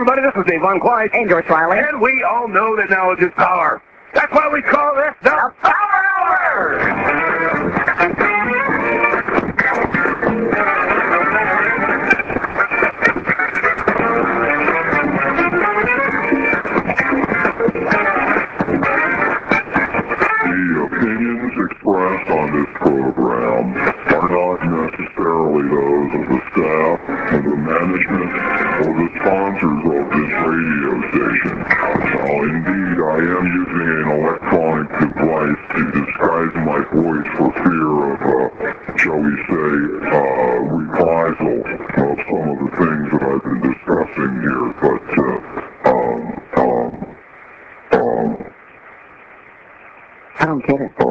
everybody. This is Dave Von Clyde. And George Riley. And we all know that knowledge is power. That's why we call this the Power Hour! The opinions expressed on this program are not necessarily those of the staff, of the management, or the sponsors of this radio station. Indeed, I am using an electronic device to disguise my voice for fear of, shall we say, reprisal of some of the things that I've been discussing here. But, I don't get it.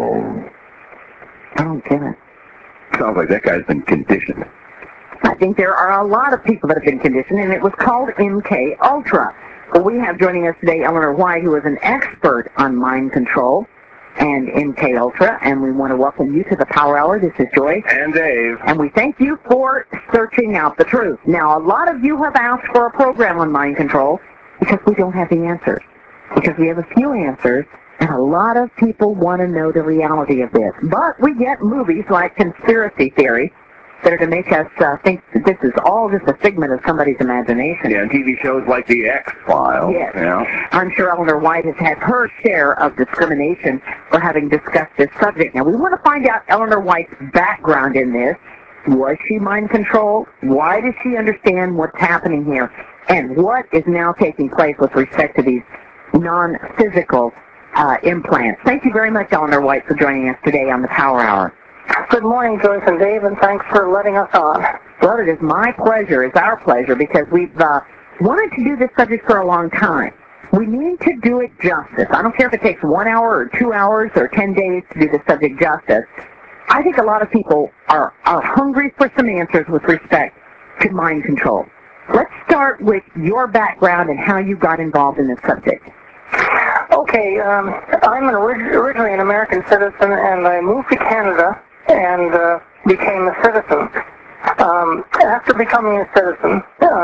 I don't get it. Sounds like that guy's been conditioned. I think there are a lot of people that have been conditioned, and it was called MK Ultra. Well, we have joining us today Eleanor White, who is an expert on mind control and MK Ultra, and we want to welcome you to the Power Hour. This is Joyce. And Dave. And we thank you for searching out the truth. Now, a lot of you have asked for a program on mind control because we don't have the answers, because we have a few answers, and a lot of people want to know the reality of this. But we get movies like Conspiracy Theory that are to make us think that this is all just a figment of somebody's imagination. Yeah, and TV shows like The X-Files. Yes. Yeah. I'm sure Eleanor White has had her share of discrimination for having discussed this subject. Now, we want to find out Eleanor White's background in this. Was she mind controlled? Why does she understand what's happening here? And what is now taking place with respect to these non-physical implants? Thank you very much, Eleanor White, for joining us today on the Power Hour. Good morning, Joyce and Dave, and thanks for letting us on. Well, it is my pleasure. It's our pleasure because we've wanted to do this subject for a long time. We need to do it justice. I don't care if it takes 1 hour or 2 hours or 10 days to do this subject justice. I think a lot of people are hungry for some answers with respect to mind control. Let's start with your background and how you got involved in this subject. Okay, I'm originally an American citizen, and I moved to Canada and became a citizen. After becoming a citizen,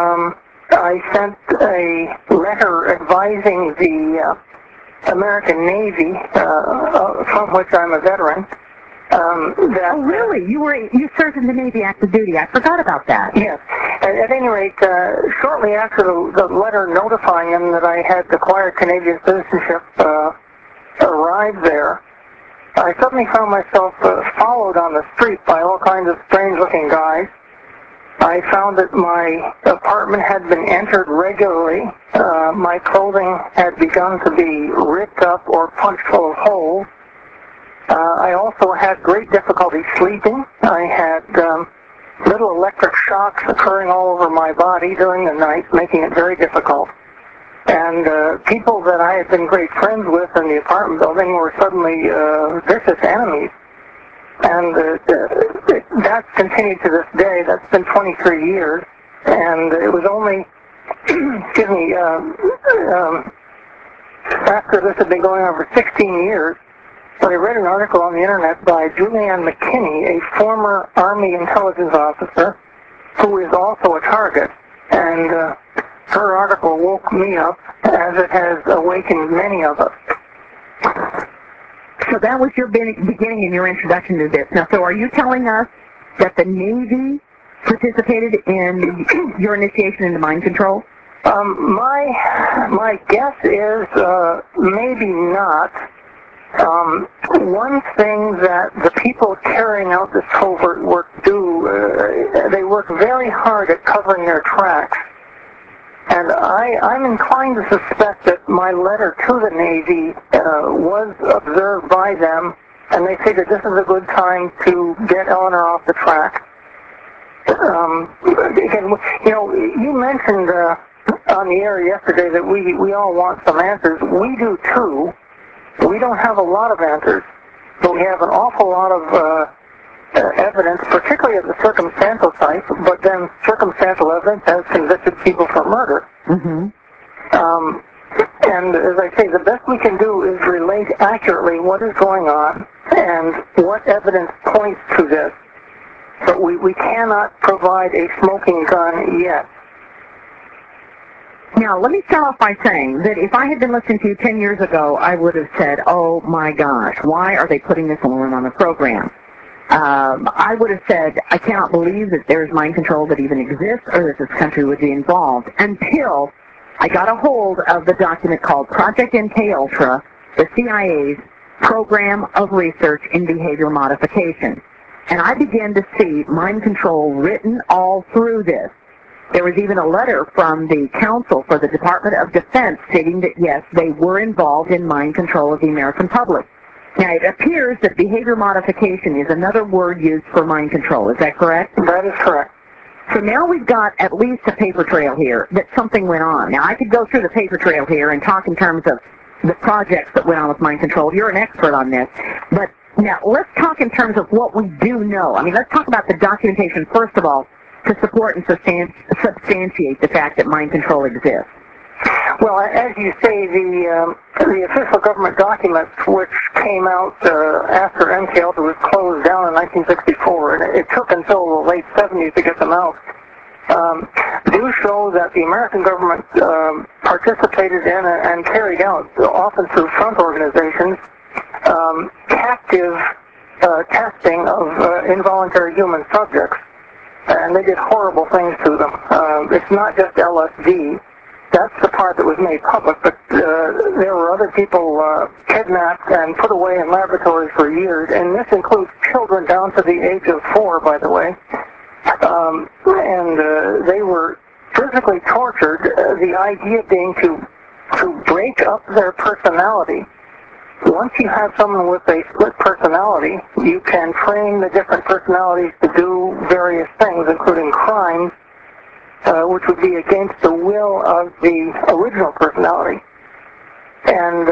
I sent a letter advising the American Navy, from which I'm a veteran. Oh, really? You served in the Navy active duty. I forgot about that. Yes. At any rate, shortly after the letter notifying them that I had acquired Canadian citizenship arrived there, I suddenly found myself followed on the street by all kinds of strange-looking guys. I found that my apartment had been entered regularly. My clothing had begun to be ripped up or punched full of holes. I also had great difficulty sleeping. I had little electric shocks occurring all over my body during the night, making it very difficult. And people that I had been great friends with in the apartment building were suddenly vicious enemies. And that's continued to this day. That's been 23 years. And it was only, excuse me, after this had been going on for 16 years, I read an article on the internet by Julianne McKinney, a former Army intelligence officer who is also a target. And her article woke me up, as it has awakened many of us. So that was your beginning and your introduction to this. Now, so are you telling us that the Navy participated in your initiation into mind control? My guess is maybe not. One thing that the people carrying out this covert work do, they work very hard at covering their tracks. And I'm inclined to suspect that my letter to the Navy was observed by them, and they figured this is a good time to get Eleanor off the track. Again, you know, you mentioned on the air yesterday that we all want some answers. We do too. We don't have a lot of answers, but we have an awful lot of evidence, particularly of the circumstantial type, but then circumstantial evidence has convicted people for murder. Mm-hmm. And as I say, the best we can do is relate accurately what is going on and what evidence points to this. But we cannot provide a smoking gun yet. Now, let me start off by saying that if I had been listening to you 10 years ago, I would have said, oh my gosh, why are they putting this woman on the program? I would have said, I cannot believe that there's mind control that even exists or that this country would be involved, until I got a hold of the document called Project MKUltra, the CIA's Program of Research in Behavior Modification. And I began to see mind control written all through this. There was even a letter from the Council for the Department of Defense stating that, yes, they were involved in mind control of the American public. Now, it appears that behavior modification is another word used for mind control. Is that correct? That is correct. So now we've got at least a paper trail here that something went on. Now, I could go through the paper trail here and talk in terms of the projects that went on with mind control. You're an expert on this. But now, let's talk in terms of what we do know. I mean, let's talk about the documentation, first of all, to support and substantiate the fact that mind control exists. Well, as you say, the official government documents, which came out after MKUltra was closed down in 1964, and it took until the late 70s to get them out, do show that the American government participated in and carried out, often through front organizations, captive testing of involuntary human subjects. And they did horrible things to them. It's not just LSD. That's the part that was made public, but there were other people kidnapped and put away in laboratories for years, and this includes children down to the age of 4, by the way. And they were physically tortured, the idea being to break up their personality. Once you have someone with a split personality, you can train the different personalities to do various things, including crimes, which would be against the will of the original personality. And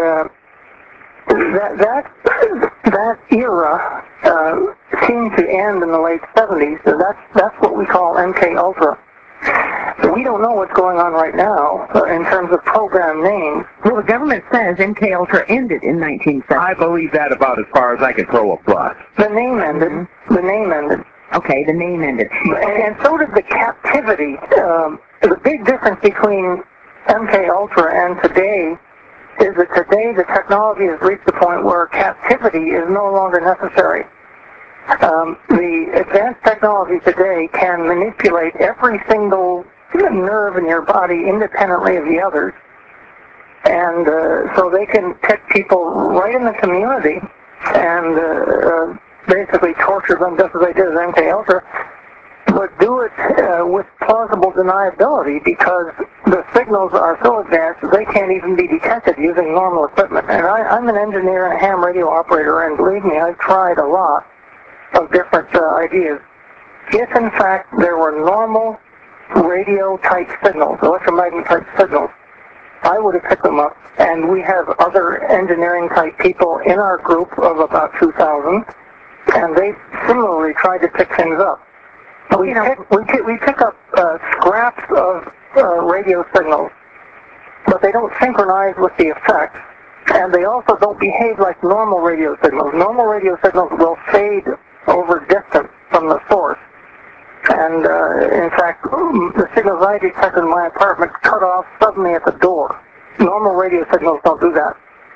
that era seemed to end in the late 70s, so that's what we call MKUltra. We don't know what's going on right now in terms of program names. Well, the government says MKUltra ended in 1970. I believe that about as far as I can throw a plus. The name ended. Mm-hmm. The name ended. Okay, the name ended. And so did the captivity. The big difference between MKUltra and today is that today the technology has reached the point where captivity is no longer necessary. The advanced technology today can manipulate every single nerve in your body independently of the others. And so they can pick people right in the community and basically torture them just as they did with MKUltra, but do it with plausible deniability because the signals are so advanced that they can't even be detected using normal equipment. And I'm an engineer and a ham radio operator, and believe me, I've tried a lot of different ideas. If, in fact, there were normal radio-type signals, electromagnet-type signals, I would have picked them up. And we have other engineering-type people in our group of about 2,000, and they similarly tried to pick things up. We pick up scraps of radio signals, but they don't synchronize with the effect, and they also don't behave like normal radio signals. Normal radio signals will fade over distance from the source. And in fact, the signals I detected in my apartment cut off suddenly at the door. Normal radio signals don't do that.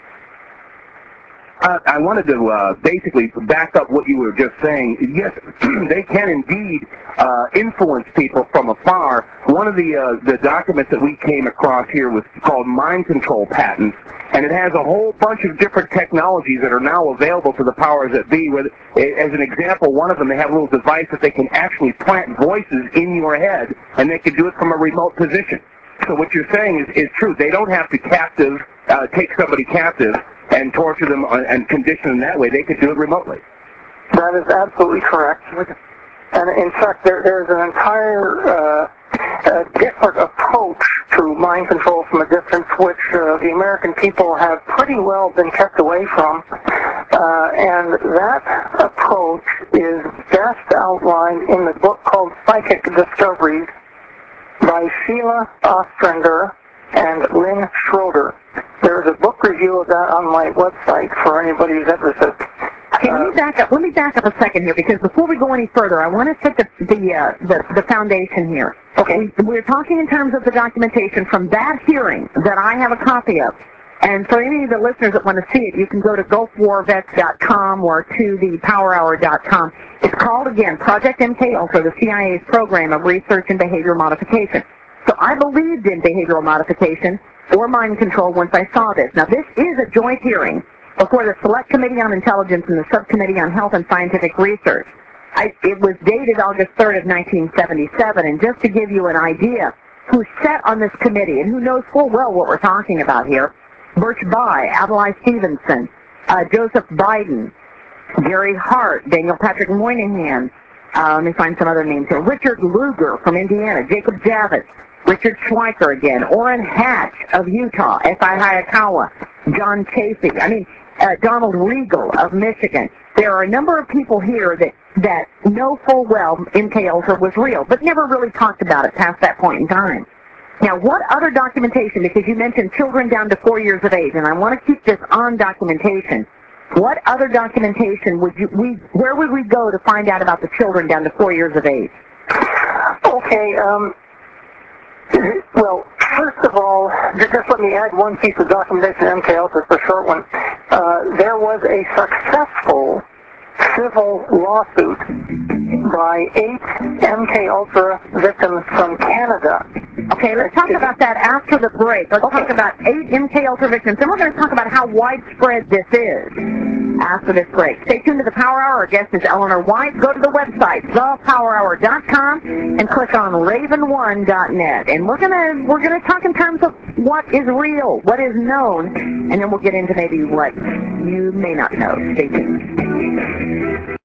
I wanted to basically back up what you were just saying. Yes, they can indeed influence people from afar. One of the documents that we came across here was called Mind Control Patents, and it has a whole bunch of different technologies that are now available to the powers that be. As an example, one of them, they have a little device that they can actually plant voices in your head, and they can do it from a remote position. So what you're saying is true. They don't have to take somebody captive and torture them and condition them that way. They could do it remotely. That is absolutely correct. And in fact, there's an entire different approach to mind control from a distance, which the American people have pretty well been kept away from. And that approach is best outlined in the book called Psychic Discoveries by Sheila Ostrander and Lynn Schroeder. There's a book review of that on my website for anybody who's interested. Okay, let me back up a second here, because before we go any further, I want to set the foundation here. Okay. We're talking in terms of the documentation from that hearing that I have a copy of. And for any of the listeners that want to see it, you can go to GulfWarVets.com or to the PowerHour.com. It's called, again, Project MKUltra, the CIA's program of research and behavior modification. So I believed in behavioral modification or mind control once I saw this. Now, this is a joint hearing before the Select Committee on Intelligence and the Subcommittee on Health and Scientific Research. It was dated August 3rd of 1977, and just to give you an idea who sat on this committee and who knows full well what we're talking about here, Birch Bayh, Adlai Stevenson, Joseph Biden, Gary Hart, Daniel Patrick Moynihan, let me find some other names here, Richard Lugar from Indiana, Jacob Javits, Richard Schweiker again, Orrin Hatch of Utah, F.I. Hayakawa, John Chafee, Donald Regal of Michigan. There are a number of people here that know full well MKUltra was real, but never really talked about it past that point in time. Now, what other documentation, because you mentioned children down to 4 years of age, and I want to keep this on documentation, what other documentation where would we go to find out about the children down to 4 years of age? Okay, well, first of all, just let me add one piece of documentation to MKUltra, it's a short one. There was a successful civil lawsuit by 8 MKUltra victims from Canada. Okay, let's talk about that after the break. Let's talk about 8 MKUltra victims, and we're going to talk about how widespread this is after this break. Stay tuned to the Power Hour. Our guest is Eleanor White. Go to the website, thepowerhour.com, and click on raven1.net. And we're gonna talk in terms of what is real, what is known, and then we'll get into maybe what you may not know. Stay tuned.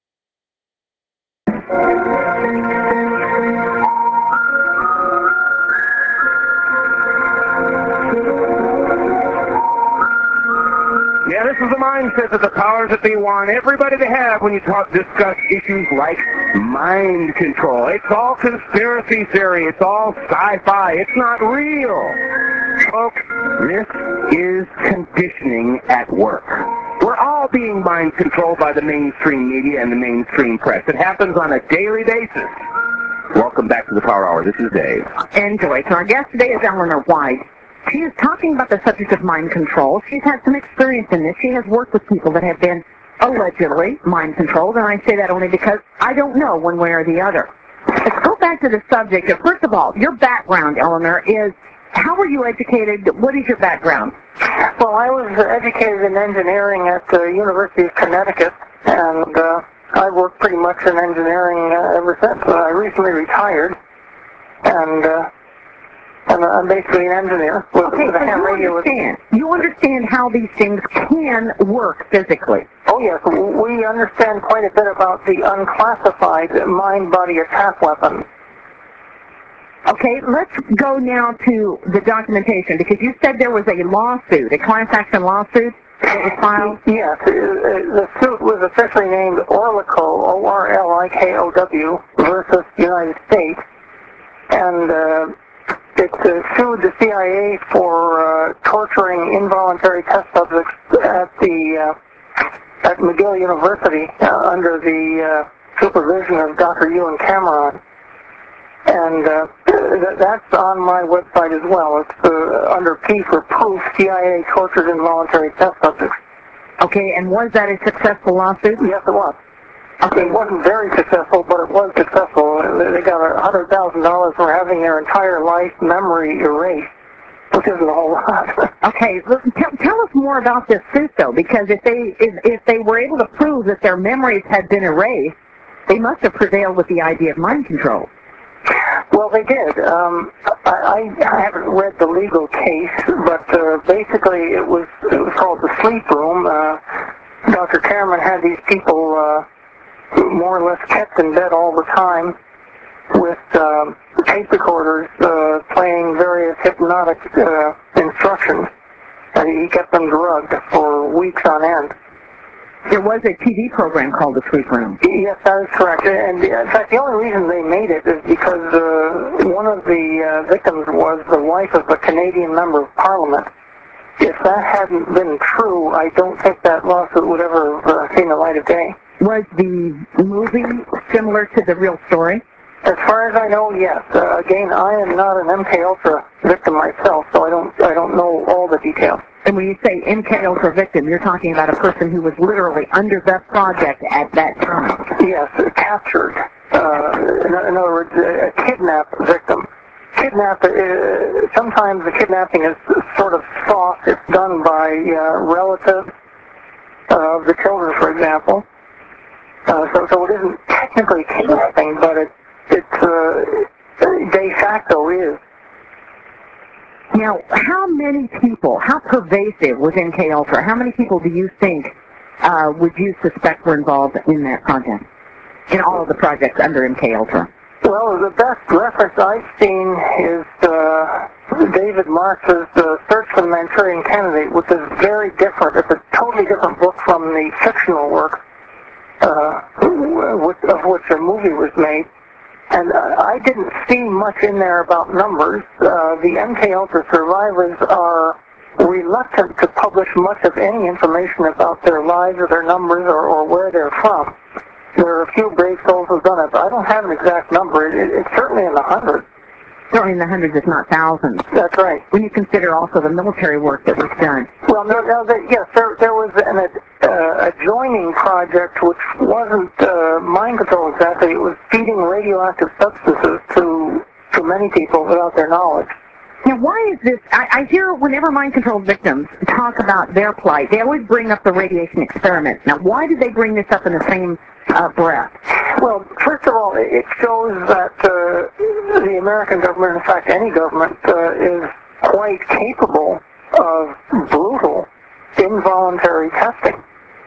Yeah, this is the mindset that the powers that be want everybody to have when you discuss issues like mind control. It's all conspiracy theory. It's all sci-fi. It's not real. Folks, this is conditioning at work. We're all being mind controlled by the mainstream media and the mainstream press. It happens on a daily basis. Welcome back to the Power Hour. This is Dave. And Joyce. Our guest today is Eleanor White. She is talking about the subject of mind control. She's had some experience in this. She has worked with people that have been allegedly mind controlled, and I say that only because I don't know one way or the other. Let's go back to the subject. First of all, your background, Eleanor, is how were you educated? What is your background? Well, I was educated in engineering at the University of Connecticut, and I worked pretty much in engineering ever since. I recently retired, and I'm basically an engineer with a ham radio. You understand how these things can work physically. Oh, yes. We understand quite a bit about the unclassified mind-body attack weapon. Okay, let's go now to the documentation, because you said there was a lawsuit, a class action lawsuit that was filed? Yes. The suit was officially named Orlikow, O-R-L-I-K-O-W, versus United States. And it sued the CIA for torturing involuntary test subjects at McGill University under the supervision of Dr. Ewan Cameron. And that's on my website as well. It's under P for proof, CIA tortured involuntary test subjects. Okay, and was that a successful lawsuit? Yes, it was. Okay. It wasn't very successful, but it was successful. They got $100,000 for having their entire life memory erased, which isn't a whole lot. Okay, tell us more about this suit, though, because if they were able to prove that their memories had been erased, they must have prevailed with the idea of mind control. Well, they did. I haven't read the legal case, but basically it was called the sleep room. Dr. Cameron had these people more or less kept in bed all the time with tape recorders playing various hypnotic instructions. And he kept them drugged for weeks on end. There was a TV program called The Sleep Room. Yes, that is correct. And in fact, the only reason they made it is because one of the victims was the wife of a Canadian member of Parliament. if that hadn't been true, I don't think that lawsuit would ever have seen the light of day. Was the movie similar to the real story? As far as I know, yes. Again, I am not an MK Ultra victim myself, so I don't know all the details. And when you say MK Ultra victim, you're talking about a person who was literally under the project at that time. Yes, captured. In other words, a kidnap victim. Sometimes the kidnapping is sort of soft. It's done by relatives of the children, for example. So it isn't technically kidnapping, but it's de facto is. Now, how many people, how pervasive was MK Ultra? How many people do you think would you suspect were involved in that project, in all of the projects under MK Ultra? Well, the best reference I've seen is David Marx's Search for the Manchurian Candidate, which is very different. It's a totally different book from the fictional work of which a movie was made. And I didn't see much in there about numbers. The MK Ultra survivors are reluctant to publish much of any information about their lives or their numbers or where they're from. There are a few brave souls who've done it, but I don't have an exact number. It's certainly in the hundreds. Certainly in the hundreds, if not thousands. That's right. When you consider also the military work that was done. Well, yes, there was an adjoining project which wasn't mind control exactly. It was feeding radioactive substances to many people without their knowledge. Now, why is this? I hear whenever mind-controlled victims talk about their plight, they always bring up the radiation experiments. Now, why did they bring this up in the same breath? Well, first of all, it shows that the American government, in fact any government, is quite capable of brutal, involuntary testing.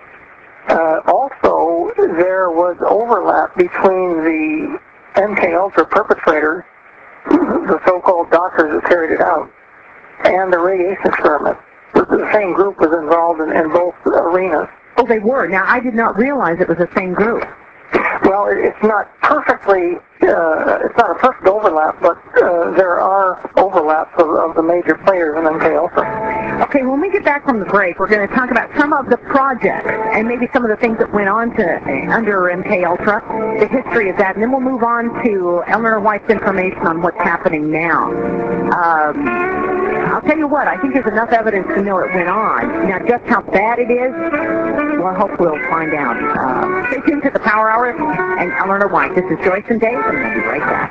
Also, there was overlap between the MK Ultra perpetrators, the so-called doctors who carried it out, and the radiation experiments. The same group was involved in both arenas. Oh, they were. Now, I did not realize it was the same group. Well, it's not perfectly, it's not a perfect overlap, but there are overlaps of the major players in MK Ultra. Okay, when we get back from the break, we're going to talk about some of the projects and maybe some of the things that went on under MK Ultra, the history of that, and then we'll move on to Eleanor White's information on what's happening now. I'll tell you what, I think there's enough evidence to know it went on. Now, just how bad it is, well, I hope we'll find out. Stay tuned to the Power Hour and Eleanor White. This is Joyce and Dave, and we'll be right back.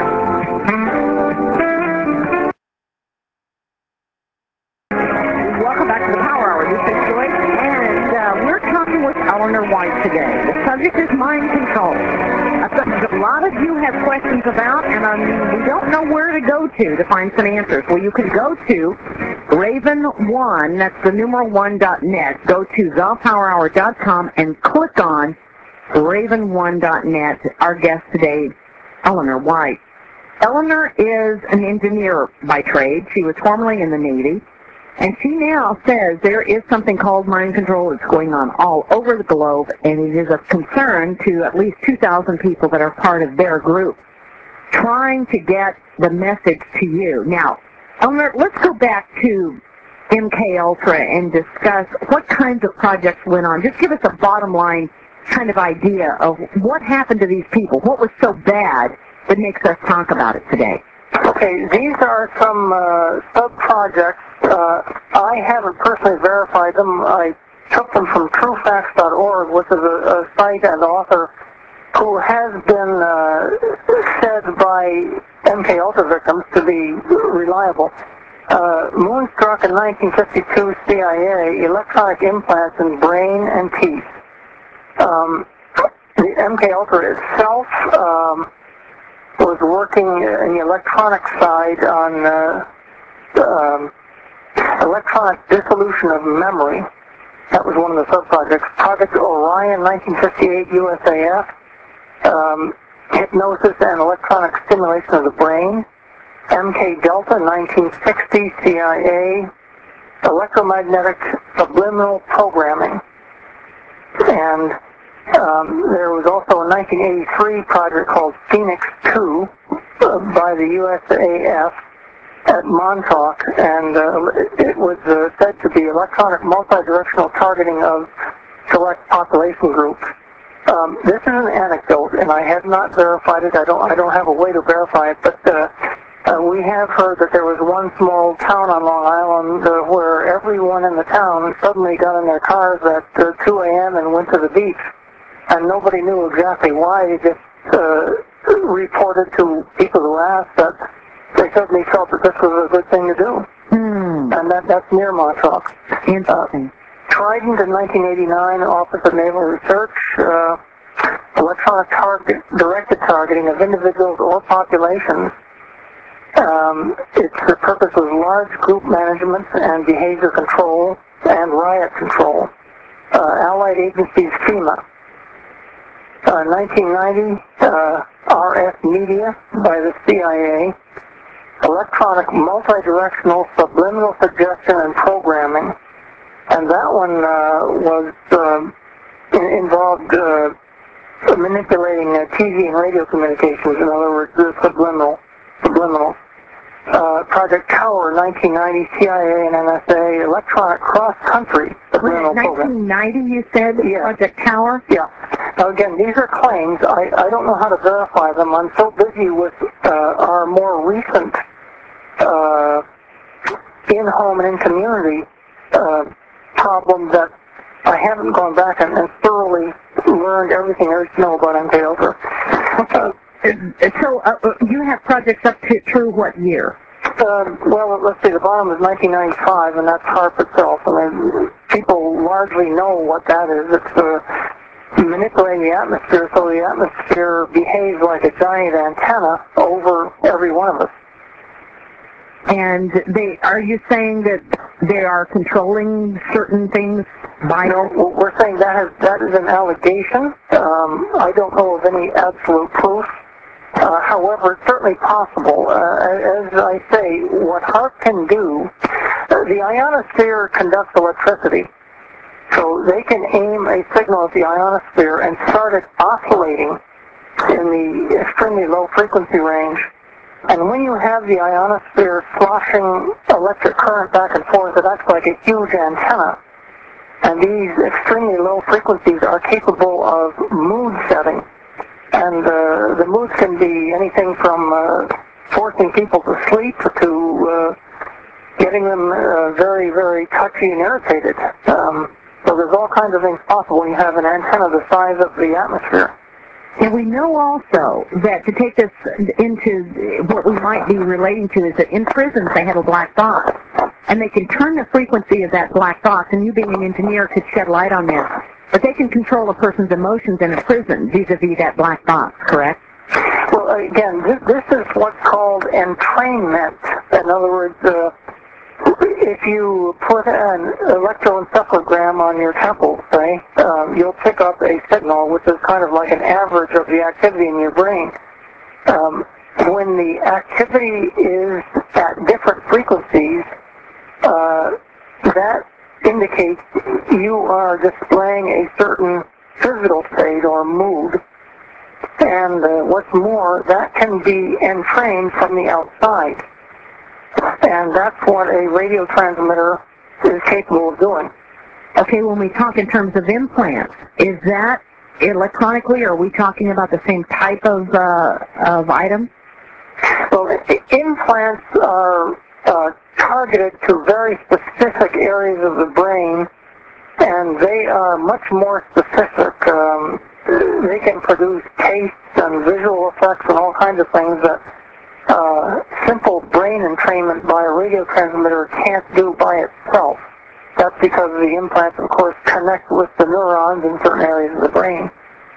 Welcome back to the Power Hour. This is Joyce, and we're talking with Eleanor White today. The subject is mind control. A subject a lot of you have questions about, and we don't know where to go to find some answers. Well, you can go to Raven1, that's the numeral 1.net. Go to thepowerhour.com and click on Raven1.net. Our guest today, Eleanor White. Eleanor is an engineer by trade. She was formerly in the Navy. And she now says there is something called mind control that's going on all over the globe, and it is of concern to at least 2,000 people that are part of their group, trying to get the message to you. Now, Eleanor, let's go back to MK Ultra and discuss what kinds of projects went on. Just give us a bottom line kind of idea of what happened to these people. What was so bad that makes us talk about it today? Okay, these are some sub-projects. I haven't personally verified them. I took them from truefacts.org, which is a site and author who has been said by MK Ultra victims to be reliable. Moonstruck in 1952 CIA, electronic implants in brain and teeth. The MK Ultra itself was working in the electronic side on electronic dissolution of memory. That was one of the sub-projects. Project Orion, 1958, USAF. Hypnosis and electronic stimulation of the brain. MK Delta, 1960, CIA. Electromagnetic subliminal programming. And there was also a 1983 project called Phoenix 2 by the USAF, at Montauk, and it was said to be electronic multi-directional targeting of select population groups. This is an anecdote, and I have not verified it. I don't have a way to verify it, but we have heard that there was one small town on Long Island where everyone in the town suddenly got in their cars at 2 a.m. and went to the beach, and nobody knew exactly why. They just reported to people who asked that they certainly felt that this was a good thing to do. And that's near Montauk. Interesting. Trident in 1989, Office of Naval Research, electronic directed targeting of individuals or populations. The purpose was large group management and behavior control and riot control. Allied agencies FEMA. 1990, RF Media by the CIA. Electronic multi-directional subliminal suggestion and programming. And that one involved manipulating TV and radio communications. In other words, subliminal. Project Tower, 1990, CIA and NSA, electronic cross-country subliminal program. 1990, you said? Yeah. Project Tower? Yeah. Now again, these are claims. I don't know how to verify them. I'm so busy with our more recent in-home and in-community problem that I haven't gone back and thoroughly learned everything there is to know about MK Ultra. Okay. So you have projects up to through what year? Well, let's see. The bottom is 1995, and that's HAARP itself. I mean, people largely know what that is. It's manipulating the atmosphere so the atmosphere behaves like a giant antenna over every one of us. And are you saying that they are controlling certain things by? No, we're saying that is an allegation. I don't know of any absolute proof. However, it's certainly possible. As I say, what HAARP can do, the ionosphere conducts electricity. So they can aim a signal at the ionosphere and start it oscillating in the extremely low frequency range. And when you have the ionosphere sloshing electric current back and forth, it acts like a huge antenna. And these extremely low frequencies are capable of mood setting. And the moods can be anything from forcing people to sleep to getting them very, very touchy and irritated. So there's all kinds of things possible when you have an antenna the size of the atmosphere. And we know also that to take this into what we might be relating to is that in prisons they have a black box. And they can turn the frequency of that black box, and you being an engineer could shed light on this. But they can control a person's emotions in a prison vis-a-vis that black box, correct? Well, again, this is what's called entrainment. In other words, if you put an electroencephalogram on your temples, say, you'll pick up a signal which is kind of like an average of the activity in your brain. When the activity is at different frequencies, that indicates you are displaying a certain physical state or mood. And what's more, that can be entrained from the outside. And that's what a radio transmitter is capable of doing. Okay, when we talk in terms of implants, is that electronically, or are we talking about the same type of item? Well, implants are targeted to very specific areas of the brain, and they are much more specific. They can produce tastes and visual effects and all kinds of things that simple brain entrainment by a radio transmitter can't do by itself. That's because the implants, of course, connect with the neurons in certain areas of the brain.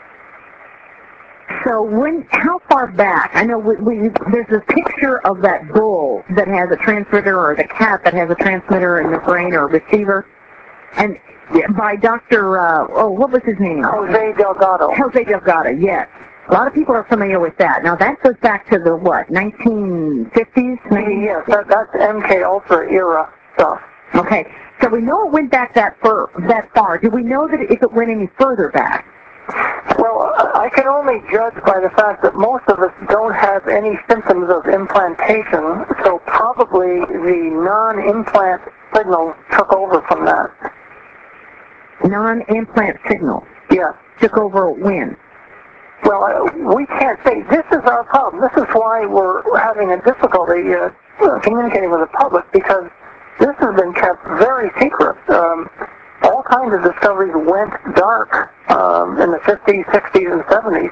So how far back? I know there's a picture of that bull that has a transmitter, or the cat that has a transmitter in the brain or a receiver, and by Dr. What was his name? Jose Delgado. Jose Delgado, yes. A lot of people are familiar with that. Now that goes back to the 1950s? Yes, that's MK Ultra era stuff. Okay, so we know it went back that far. Do we know that if it went any further back? Well, I can only judge by the fact that most of us don't have any symptoms of implantation, so probably the non-implant signal took over from that. Non-implant signal Yeah. took over when? Well, we can't say. This is our problem. This is why we're having a difficulty communicating with the public, because this has been kept very secret. All kinds of discoveries went dark in the 50s, 60s, and 70s.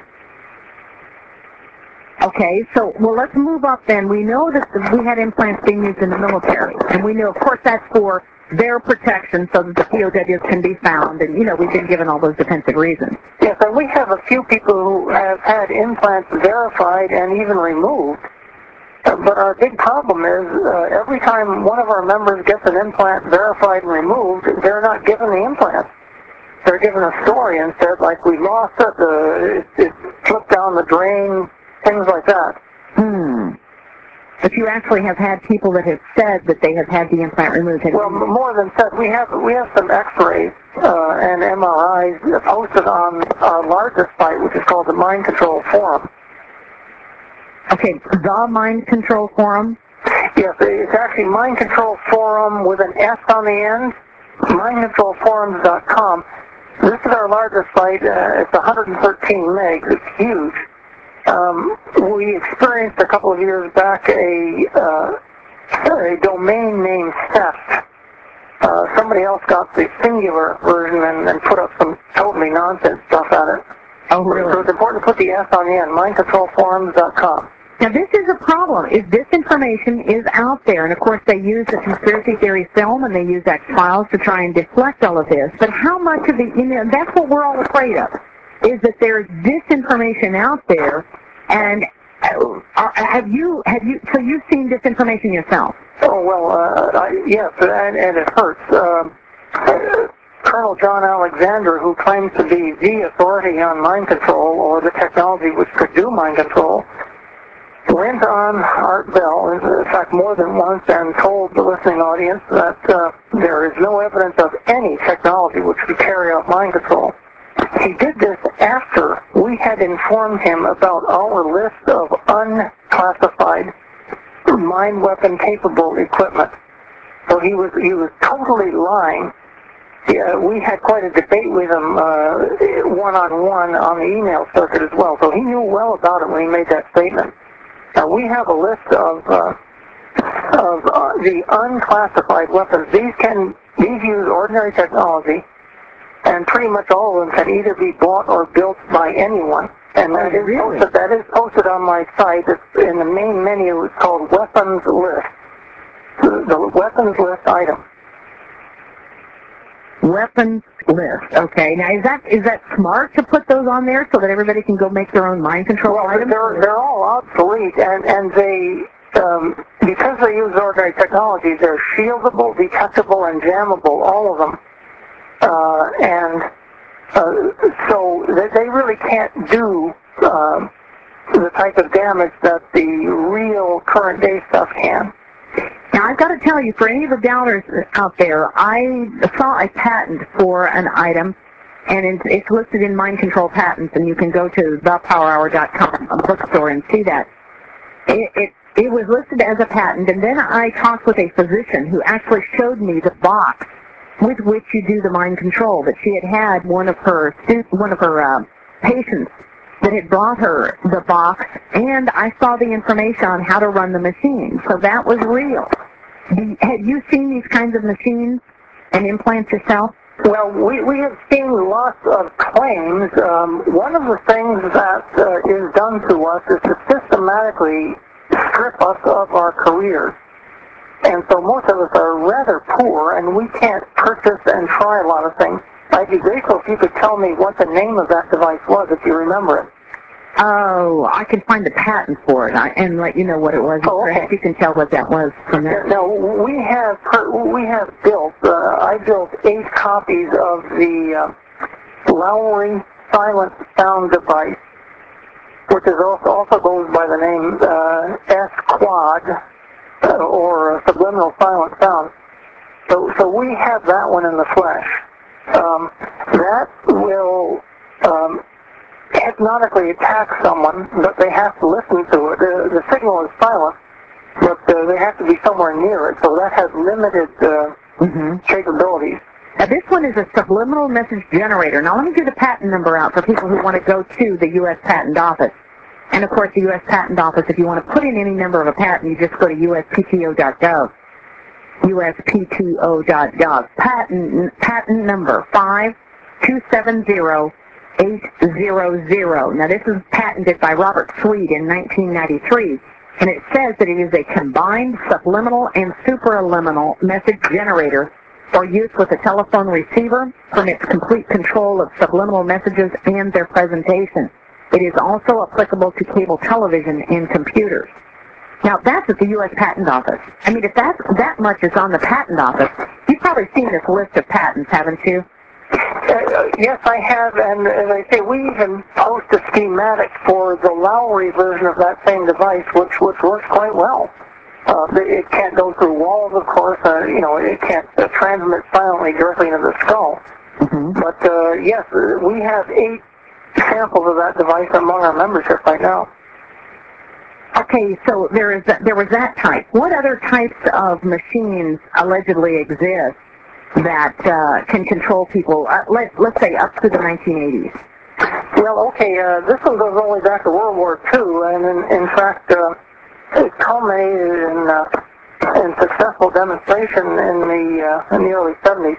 Okay, so, well, let's move up then. We know that we had implants being used in the military, and we know, of course, that's for their protection so that the POWs can be found, and, we've been given all those defensive reasons. Yes, and we have a few people who have had implants verified and even removed. But our big problem is every time one of our members gets an implant verified and removed, they're not given the implant. They're given a story instead, like we lost it, it slipped down the drain, things like that. But you actually have had people that have said that they have had the implant removed. Well, more than said, we have some X-rays and MRIs posted on our largest site, which is called the Mind Control Forum. Okay, the Mind Control Forum? Yes, it's actually Mind Control Forum with an S on the end, mindcontrolforums.com. This is our largest site. It's 113 megs. It's huge. We experienced a couple of years back a domain name theft. Somebody else got the singular version and put up some totally nonsense stuff at it. Oh, really? So it's important to put the S on the end, mindcontrolforums.com. Now, this is a problem. Is this information is out there, and of course they use the conspiracy theory film and they use X-Files to try and deflect all of this. But how much of the, that's what we're all afraid of, is that there's disinformation out there, and so you've seen disinformation yourself? Oh, well, yes, and it hurts. Colonel John Alexander, who claims to be the authority on mind control, or the technology which could do mind control, went on Art Bell, in fact more than once, and told the listening audience that there is no evidence of any technology which could carry out mind control. He did this after we had informed him about our list of unclassified mind weapon capable equipment. So he was totally lying. We had quite a debate with him one-on-one on the email circuit as well. So he knew well about it when he made that statement. Now we have a list of the unclassified weapons. These use ordinary technology, and pretty much all of them can either be bought or built by anyone. And that is posted on my site. It's in the main menu. It's called Weapons List. The Weapons List item. Weapons List. Okay. Now, is that smart to put those on there so that everybody can go make their own mind control items? They're all obsolete, and they because they use ordinary technology, they're shieldable, detectable, and jammable, all of them. So they really can't do the type of damage that the real current day stuff can. Now, I've got to tell you, for any of the doubters out there, I saw a patent for an item, and it's listed in Mind Control Patents, and you can go to thepowerhour.com, a bookstore, and see that. It was listed as a patent, and then I talked with a physician who actually showed me the box with which you do the mind control, that she had one of her patients that had brought her the box, and I saw the information on how to run the machine. So that was real. Have you seen these kinds of machines and implants yourself? Well, we have seen lots of claims. One of the things that is done to us is to systematically strip us of our careers. And so most of us are rather poor, and we can't purchase and try a lot of things. I'd be grateful if you could tell me what the name of that device was, if you remember it. Oh, I can find the patent for it and let you know what it was. Oh, okay. Perhaps you can tell what that was from there. Now, we have built, I built 8 copies of the Lowry Silent Sound device, which is also goes by the name S-Quad, or Subliminal Silent Sound. So we have that one in the flesh. That will hypnotically attack someone, but they have to listen to it. The signal is silent, but they have to be somewhere near it, so that has limited capabilities. Now, this one is a subliminal message generator. Now, let me give the patent number out for people who want to go to the U.S. Patent Office. And, of course, the U.S. Patent Office, if you want to put in any number of a patent, you just go to uspto.gov. uspto.gov. Patent number 5270800. Now, this is patented by Robert Sweet in 1993. And it says that it is a combined subliminal and supraliminal message generator for use with a telephone receiver, permits complete control of subliminal messages and their presentation. It is also applicable to cable television and computers. Now, that's at the U.S. Patent Office. I mean, if that much is on the Patent Office, you've probably seen this list of patents, haven't you? Yes, I have, and as I say, we even post a schematic for the Lowry version of that same device, which works quite well. It can't go through walls, of course. It can't transmit silently directly into the skull. But yes, we have 8 samples of that device among our membership right now. Okay, so there was that type. What other types of machines allegedly exist that can control people? Let's say up to the 1980s. Well, okay, this one goes all the way back to World War II, and in fact, it culminated in successful demonstration in the early 70s.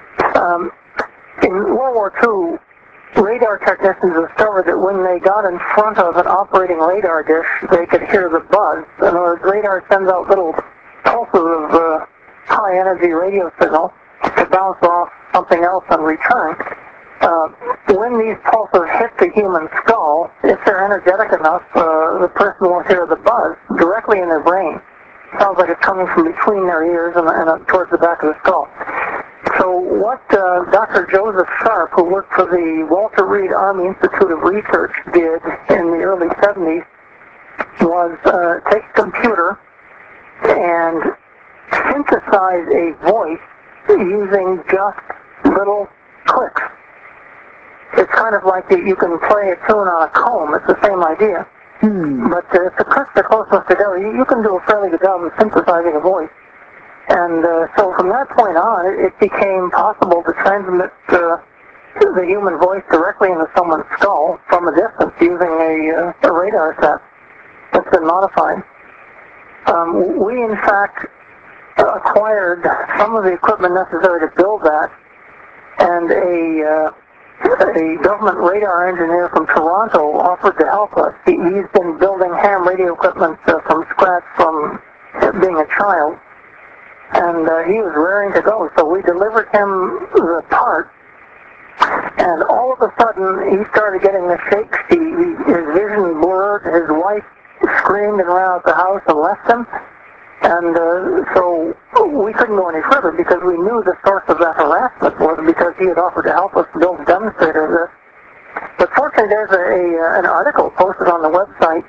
In World War II, radar technicians discovered that when they got in front of an operating radar dish, they could hear the buzz. In other words, radar sends out little pulses of high-energy radio signal to bounce off something else in return. When these pulses hit the human skull, if they're energetic enough, the person will hear the buzz directly in their brain. Sounds like it's coming from between their ears and towards the back of the skull. So what Dr. Joseph Sharp, who worked for the Walter Reed Army Institute of Research, did in the early 70s was take a computer and synthesize a voice using just little clicks. It's kind of like you can play a tune on a comb. It's the same idea. But if the clicks are close enough together, you can do a fairly good job of synthesizing a voice. And so from that point on, it became possible to transmit the human voice directly into someone's skull from a distance using a radar set that's been modified. We, in fact, acquired some of the equipment necessary to build that, and a government radar engineer from Toronto offered to help us. He's been building ham radio equipment from scratch from being a child, and he was raring to go. So we delivered him the part, and all of a sudden he started getting the shakes. His vision blurred. His wife screamed and ran out the house and left him. And so we couldn't go any further because we knew the source of that harassment was because he had offered to help us build a demonstrator of this. But fortunately, there's an article posted on the website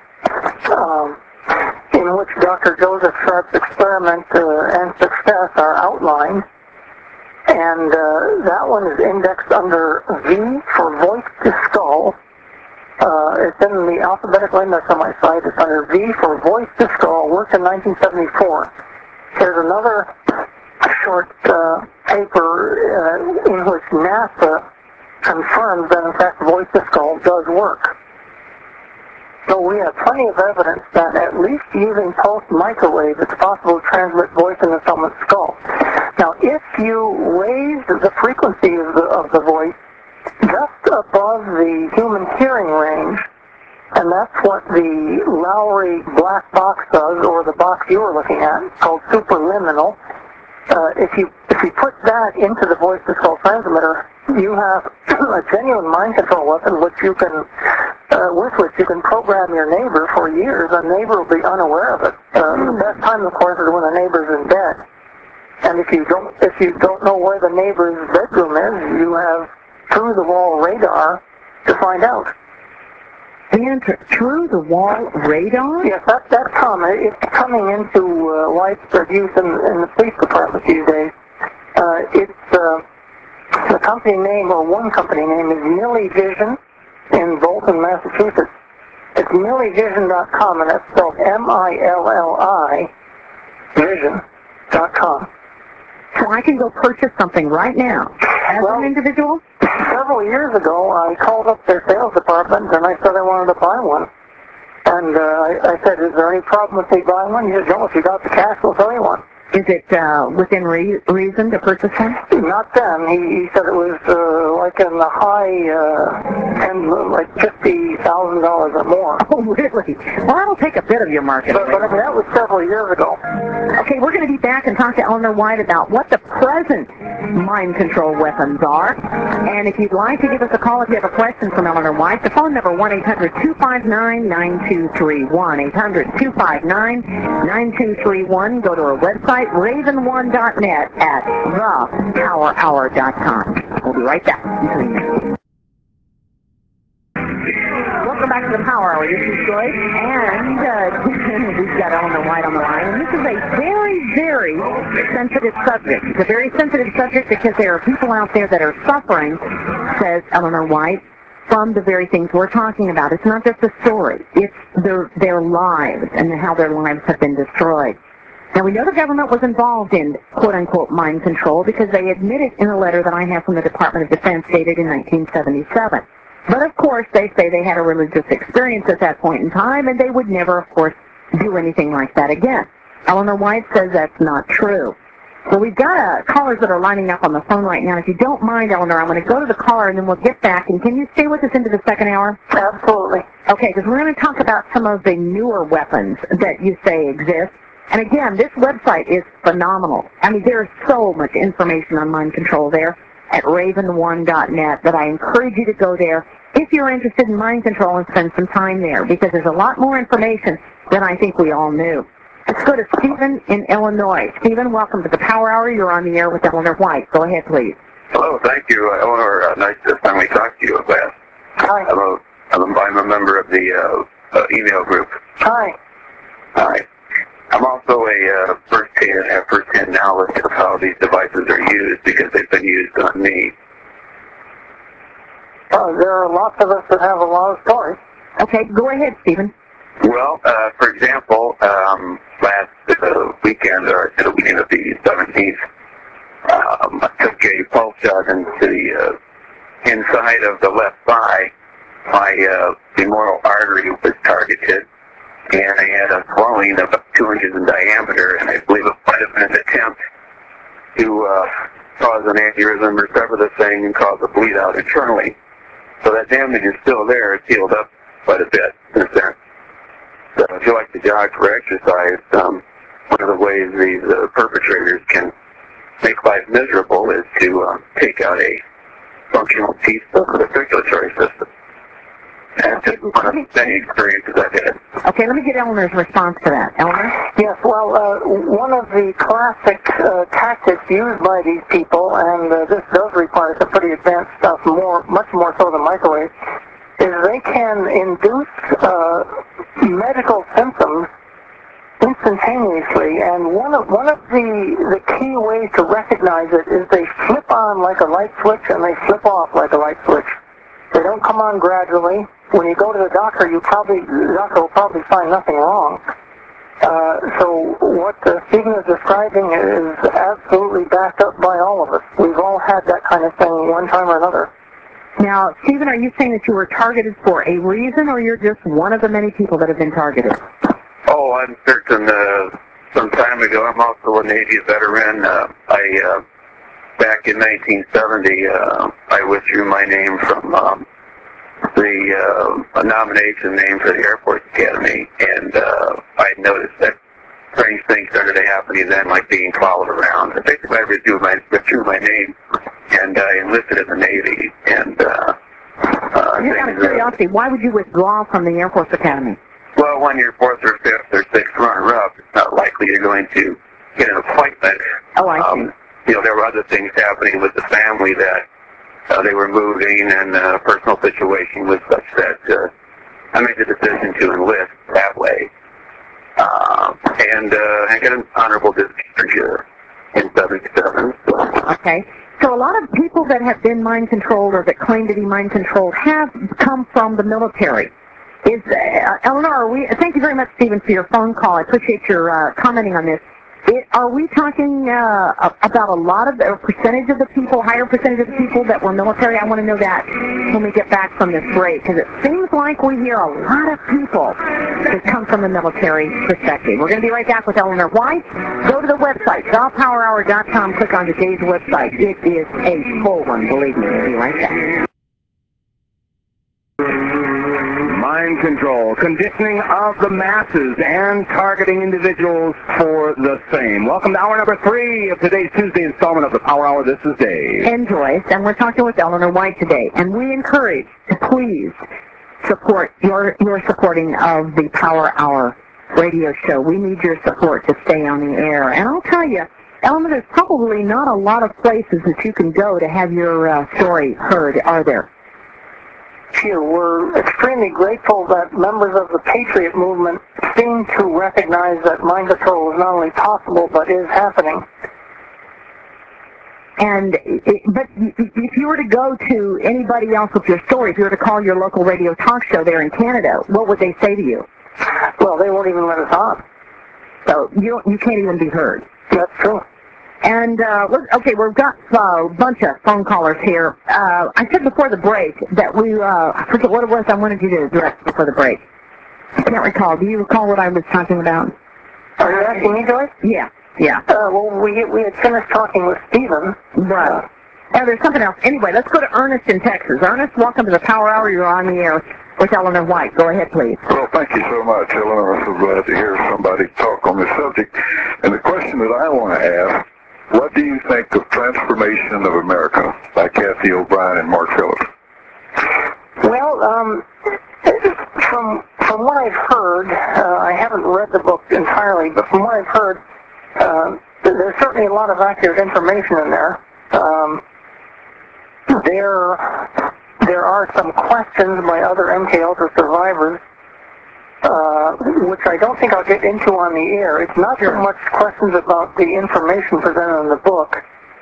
in which Dr. Joseph Sharp's experiment and success are outlined. And that one is indexed under V for voice to skull. It's in the alphabetical index on my site. It's under V for voice to skull, worked in 1974. There's another short paper in which NASA confirms that, in fact, voice to skull does work. So we have plenty of evidence that at least using pulsed microwave, it's possible to transmit voice into someone's skull. Now, if you raise the frequency of the voice just above the human hearing range, and that's what the Lowry black box does, or the box you were looking at, called supraliminal. If you put that into the voice to skull transmitter, you have a genuine mind control weapon with which you can program your neighbor for years. The neighbor will be unaware of it. The best time, of course, is when the neighbor's in bed. And if you don't know where the neighbor's bedroom is, you have through the wall radar to find out. Through the wall radar? Yes, that's common. It's coming into widespread use in the police department these days. The company name, or one company name, is Millivision, in Bolton, Massachusetts. It's millivision.com, and that's spelled MILLI vision.com. So I can go purchase something right now as an individual? Several years ago, I called up their sales department, and I said I wanted to buy one. And I said, is there any problem with me buying one? He said, no, if you got the cash, we'll sell you one. Is it within reason to purchase one? Not then. He said it was like in the high end, like $50,000 or more. Oh, really? Well, that'll take a bit of your market. But I mean, that was several years ago. Okay, we're going to be back and talk to Eleanor White about what the present mind control weapons are. And if you'd like to give us a call if you have a question from Eleanor White, the phone number 1-800-259-9231. 800-259-9231. Go to our website, raven1.net at thepowerhour.com. We'll be right back. Welcome back to the Power Hour. This is Joyce, and we've got Eleanor White on the line. And this is a very, very sensitive subject. It's a very sensitive subject because there are people out there that are suffering, says Eleanor White, from the very things we're talking about. It's not just a story. It's their lives and how their lives have been destroyed. Now, we know the government was involved in quote-unquote mind control because they admitted in a letter that I have from the Department of Defense dated in 1977. But, of course, they say they had a religious experience at that point in time, and they would never, of course, do anything like that again. Eleanor White says that's not true. So we've got callers that are lining up on the phone right now. If you don't mind, Eleanor, I'm going to go to the caller, and then we'll get back. And can you stay with us into the second hour? Absolutely. Okay, because we're going to talk about some of the newer weapons that you say exist. And again, this website is phenomenal. I mean, there's so much information on mind control there at raven1.net that I encourage you to go there if you're interested in mind control and spend some time there, because there's a lot more information than I think we all knew. Let's go to Stephen in Illinois. Stephen, welcome to the Power Hour. You're on the air with Eleanor White. Go ahead, please. Hello, thank you, Eleanor. Nice to finally talk to you at last. Hi. I'm a member of the email group. Hi. Hi. I'm also a first-hand knowledge of how these devices are used because they've been used on me. There are lots of us that have a lot of stories. Okay, go ahead, Stephen. Well, for example, last weekend, or the weekend of the 17th, I took a pulse shot into the inside of the left thigh. My femoral artery was targeted, and I had a swelling of about 2 inches in diameter, and I believe it might have been an attempt to cause an aneurysm or sever the thing and cause a bleed out internally. So that damage is still there. It's healed up quite a bit since then. So if you like to jog for exercise, one of the ways these perpetrators can make life miserable is to take out a functional piece of the circulatory system. And just one of many experiences I've had. Okay, let me get Eleanor's response to that. Eleanor? Yes, well, one of the classic tactics used by these people, and this does require some pretty advanced stuff, much more so than microwave, is they can induce medical symptoms instantaneously, and one of the key ways to recognize it is they flip on like a light switch and they flip off like a light switch. They don't come on gradually. When you go to the doctor, the doctor will probably find nothing wrong. So what Stephen is describing is absolutely backed up by all of us. We've all had that kind of thing one time or another. Now, Stephen, are you saying that you were targeted for a reason, or you're just one of the many people that have been targeted? Oh, I'm certain some time ago, I'm also a Navy veteran. Back in 1970, I withdrew my name from the nomination name for the Air Force Academy, and I noticed that strange things started happening then, like being followed around. Basically, I withdrew my name, and I enlisted in the Navy. And just out of curiosity, why would you withdraw from the Air Force Academy? Well, when you're 4th or 5th or 6th runner-up, it's not likely you're going to get an appointment. Oh, I see. There were other things happening with the family that they were moving, and personal situation was such that I made the decision to enlist that way. And I got an honorable discharge in 77. So. Okay. So a lot of people that have been mind controlled or that claim to be mind controlled have come from the military. Eleanor, thank you very much, Stephen, for your phone call. I appreciate your commenting on this. Are we talking about a lot of the percentage of the people, higher percentage of the people that were military? I want to know that when we get back from this break, because it seems like we hear a lot of people that come from the military perspective. We're going to be right back with Eleanor White. Go to the website, thepowerhour.com. Click on today's website. It is a full one, believe me. We'll be right back. Mind control, conditioning of the masses, and targeting individuals for the same. Welcome to hour number 3 of today's Tuesday installment of the Power Hour. This is Dave. And Joyce, and we're talking with Eleanor White today. And we encourage, please, support your supporting of the Power Hour radio show. We need your support to stay on the air. And I'll tell you, Eleanor, there's probably not a lot of places that you can go to have your story heard, are there? We're extremely grateful that members of the Patriot movement seem to recognize that mind control is not only possible but is happening. But if you were to go to anybody else with your story, if you were to call your local radio talk show there in Canada, what would they say to you? Well, they won't even let us on. So you can't even be heard. That's true. And, okay, we've got a bunch of phone callers here. I said before the break that I forget what it was I wanted you to address before the break. I can't recall. Do you recall what I was talking about? Are you asking me, Joyce? Yeah. Well, we had finished talking with Stephen. Right. There's something else. Anyway, let's go to Ernest in Texas. Ernest, welcome to the Power Hour. You're on the air with Eleanor White. Go ahead, please. Well, thank you so much, Eleanor. I'm so glad to hear somebody talk on this subject. And the question that I want to ask, what do you think of Transformation of America by Kathy O'Brien and Mark Phillips? Well, from what I've heard, I haven't read the book entirely, but from what I've heard, there's certainly a lot of accurate information in there. There are some questions by other MKUltra survivors, which I don't think I'll get into on the air. It's not so much questions about the information presented in the book.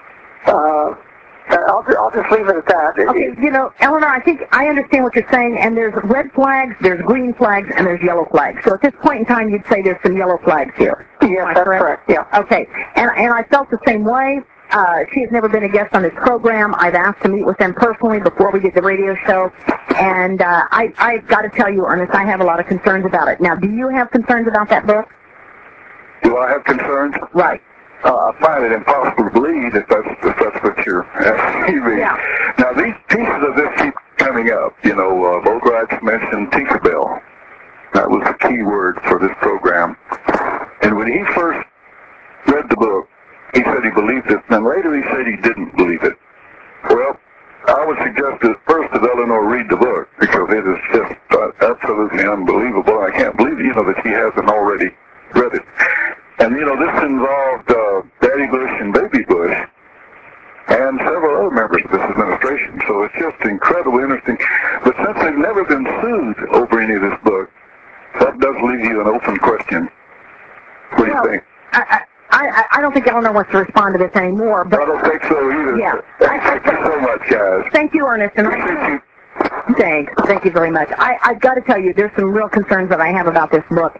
I'll just leave it at that. Okay, Eleanor, I think I understand what you're saying, and there's red flags, there's green flags, and there's yellow flags. So at this point in time, you'd say there's some yellow flags here. Yes, that's correct. Yeah. Okay, and I felt the same way. She has never been a guest on this program. I've asked to meet with them personally before we did the radio show, and I've got to tell you, Ernest, I have a lot of concerns about it. Now, do you have concerns about that book? Do I have concerns? Right. I find it impossible to believe if that's what you're asking me. Yeah. Now, these pieces of this keep coming up. Bogratz mentioned Tinkerbell. That was the key word for this program. And when he first read the book, he said he believed it, and later he said he didn't believe it. Well, I would suggest that first that Eleanor read the book, because it is just absolutely unbelievable. I can't believe, that she hasn't already read it. And, this involved Daddy Bush and Baby Bush and several other members of this administration. So it's just incredibly interesting. But since they've never been sued over any of this book, that does leave you an open question. What do you think? I don't think Eleanor wants to respond to this anymore. But I don't think so either. Yeah. Thank you so much, guys. Thank you, Ernest. And Thank you very much. I've got to tell you, there's some real concerns that I have about this book.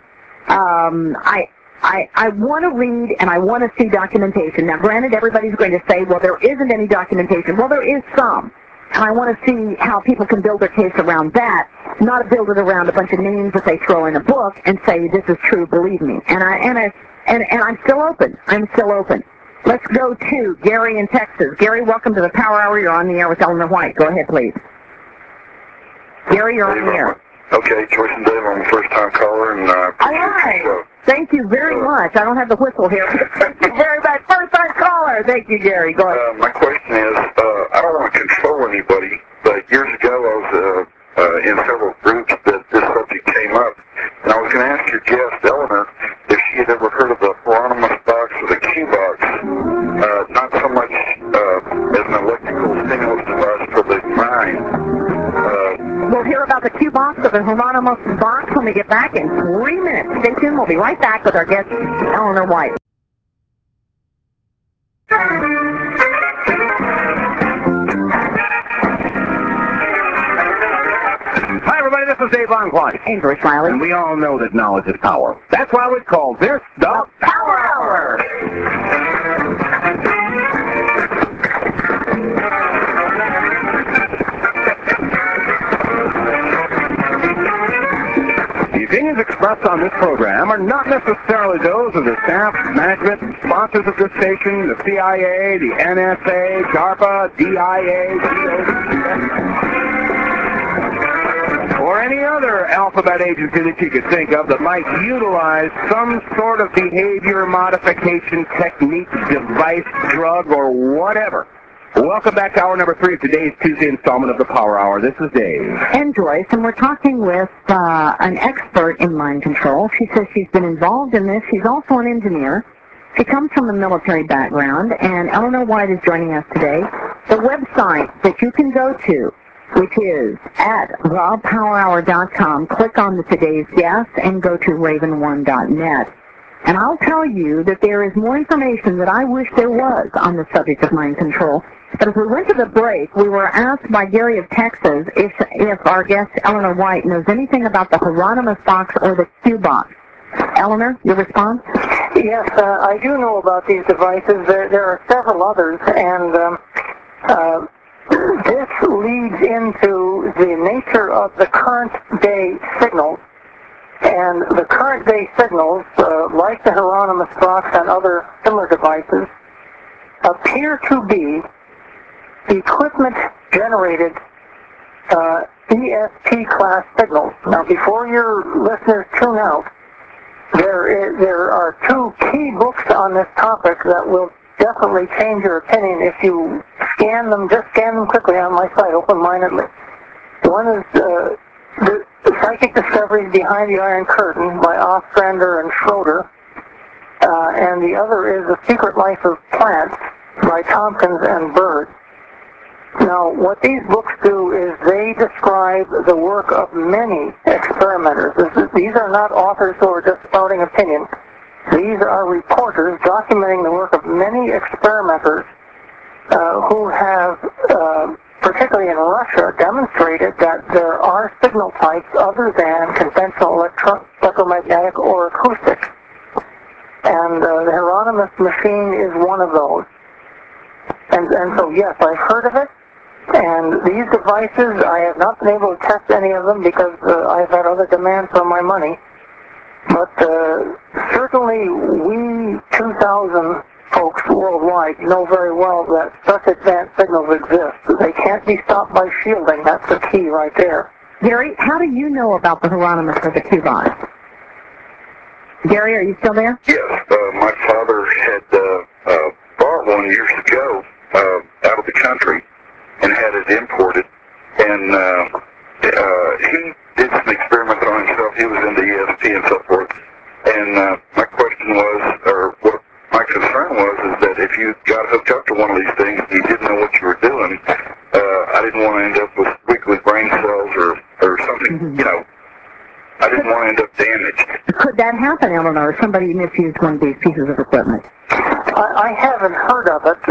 I want to read and I want to see documentation. Now, granted, everybody's going to say, well, there isn't any documentation. Well, there is some. And I want to see how people can build their case around that, not build it around a bunch of names that they throw in a book and say, this is true, believe me. And I'm still open. Let's go to Gary in Texas. Gary, welcome to the Power Hour. You're on the air with Eleanor White. Go ahead, please. Gary, you're on the air. Okay, Joyce and Dave, I'm a first-time caller, and I appreciate your show. Thank you very much. I don't have the whistle here. Thank you very much. First-time caller. Thank you, Gary. Go ahead. My question is, I don't want to control anybody, but years ago I was in several groups that this subject came up, and I was going to ask your guest, Eleanor, if she had ever heard of the Hieronymus box or the Q box, not so much as an electrical stimulus device for the mind. We'll hear about the Q box of the Hieronymus box when we get back in 3 minutes. Stay tuned. We'll be right back with our guest, Eleanor White. is Dave Longclaw. And Joyce Riley. And we all know that knowledge is power. That's why we call this the Power Hour. The opinions expressed on this program are not necessarily those of the staff, management, sponsors of this station, the CIA, the NSA, DARPA, DIA, or any other alphabet agency that you could think of that might utilize some sort of behavior modification technique, device, drug, or whatever. Welcome back to hour number 3 of today's Tuesday installment of the Power Hour. This is Dave. And Joyce, and we're talking with an expert in mind control. She says she's been involved in this. She's also an engineer. She comes from a military background, and Eleanor White is joining us today. The website that you can go to, which is at thepowerhour.com, click on the today's guest and go to raven1.net. And I'll tell you that there is more information that I wish there was on the subject of mind control. But as we went to the break, we were asked by Gary of Texas if our guest, Eleanor White, knows anything about the Hieronymus box or the Q box. Eleanor, your response? Yes, I do know about these devices. There are several others, and this leads into the nature of the current day signals. And the current day signals, like the Hieronymus box and other similar devices, appear to be equipment-generated ESP-class signals. Now, before your listeners tune out, there are 2 key books on this topic that will definitely change your opinion if you scan them. Just scan them quickly on my site, open-mindedly. One is the Psychic Discoveries Behind the Iron Curtain by Ostrander and Schroeder, and the other is The Secret Life of Plants by Tompkins and Bird. Now, what these books do is they describe the work of many experimenters. These are not authors who are just spouting opinion. These are reporters documenting the work of many experimenters who have, particularly in Russia, demonstrated that there are signal types other than conventional electromagnetic or acoustic. And the Hieronymus machine is one of those. And so, yes, I've heard of it. And these devices, I have not been able to test any of them because I've had other demands for my money. But certainly we 2,000 folks worldwide know very well that such advanced signals exist. They can't be stopped by shielding. That's the key right there. Gary, how do you know about the Hieronymus or the Q-box? Gary, are you still there? Yes, my father had bought one years ago out of the country and had it imported, and he did some experiments on himself. He was into ESP and so forth, and my question was, or what my concern was, is that if you got hooked up to one of these things and you didn't know what you were doing, I didn't want to end up with wiggly brain cells or something, you know. I didn't want to end up damaged. Could that happen, Eleanor, if somebody misused one of these pieces of equipment? I haven't heard of it.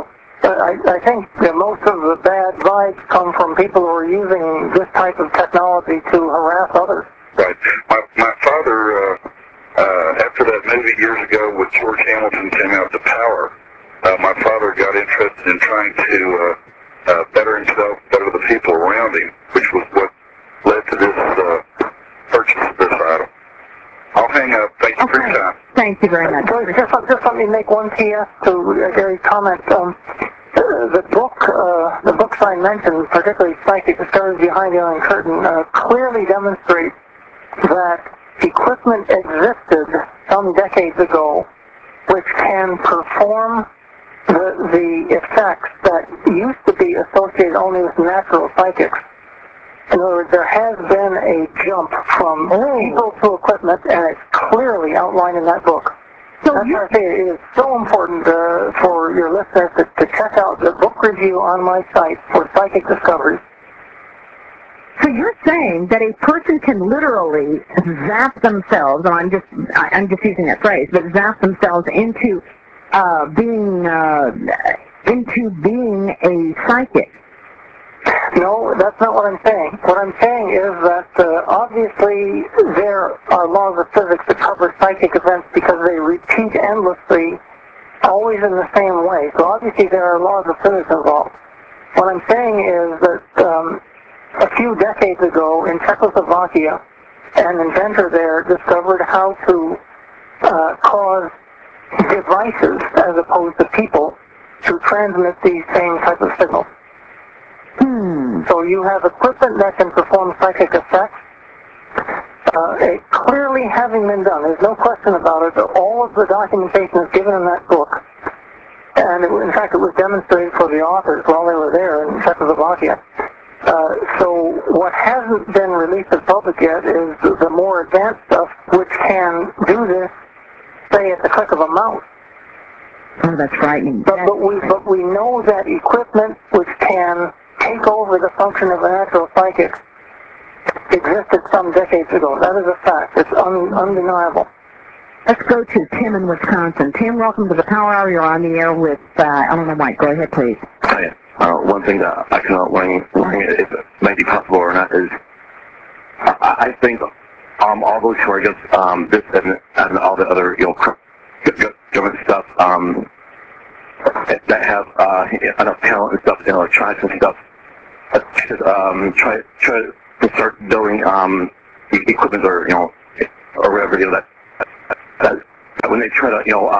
I think that most of the bad vibes come from people who are using this type of technology to harass others. Right. My father, after that movie years ago with George Hamilton came out, The Power, my father got interested in trying to better himself, better the people around him, which was what led to this purchase of this item. I'll hang up. Thank you for your time. Thank you very much. Just let me make one PS to Gary's comment. The books I mentioned, particularly Psychic Discoveries Behind the Iron Curtain, clearly demonstrate that equipment existed some decades ago which can perform the effects that used to be associated only with natural psychics. In other words, there has been a jump from people to equipment, and it's clearly outlined in that book. So that's why I say it is so important for your listeners to check out the book review on my site for Psychic Discoveries. So you're saying that a person can literally zap themselves, and I'm just using that phrase, but zap themselves into being a psychic. No, that's not what I'm saying. What I'm saying is that obviously there are laws of physics that cover psychic events because they repeat endlessly, always in the same way. So obviously there are laws of physics involved. What I'm saying is that a few decades ago in Czechoslovakia, an inventor there discovered how to cause devices, as opposed to people, to transmit these same type of signals. So you have equipment that can perform psychic effects. It clearly having been done, there's no question about it. All of the documentation is given in that book. And in fact, it was demonstrated for the authors while they were there in Czechoslovakia. So what hasn't been released to the public yet is the more advanced stuff, which can do this, say, at the click of a mouse. Oh, that's frightening. But we know that equipment which can take over the function of a natural psychic existed some decades ago. That is a fact. It's undeniable. Let's go to Tim in Wisconsin. Tim, welcome to the Power Hour. You're on the air with Eleanor White. Go ahead, please. Hi. One thing that I cannot wondering if it might be possible or not is I think all those who are against this and all the other government stuff that have enough talent and stuff in electronics and stuff should try to start building equipment or whatever that when they try to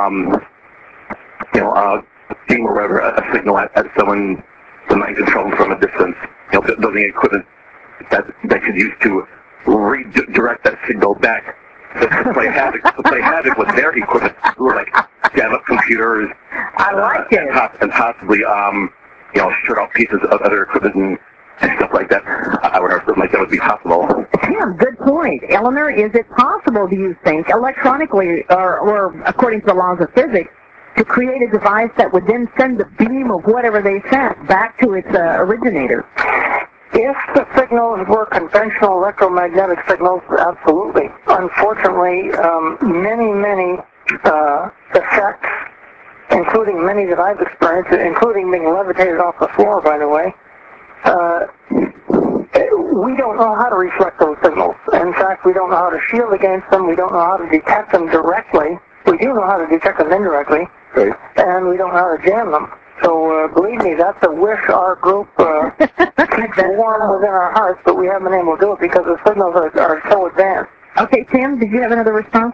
beam or whatever a signal at someone, the mind control from a distance, building equipment that they could use to redirect that signal back to play havoc with their equipment, or like jam up computers. I like it. And possibly shut off pieces of other equipment and stuff like that. I wonder if something like that would be possible. Tim, good point. Eleanor, is it possible, do you think, electronically or according to the laws of physics, to create a device that would then send the beam of whatever they sent back to its originator? If the signals were conventional electromagnetic signals, absolutely. Unfortunately, many effects, including many that I've experienced, including being levitated off the floor, by the way, we don't know how to reflect those signals. In fact, we don't know how to shield against them. We don't know how to detect them directly. We do know how to detect them indirectly, right, and we don't know how to jam them. So believe me, that's a wish our group keeps warm within our hearts, but we haven't been able to do it because the signals are so advanced. Okay, Tim, did you have another response?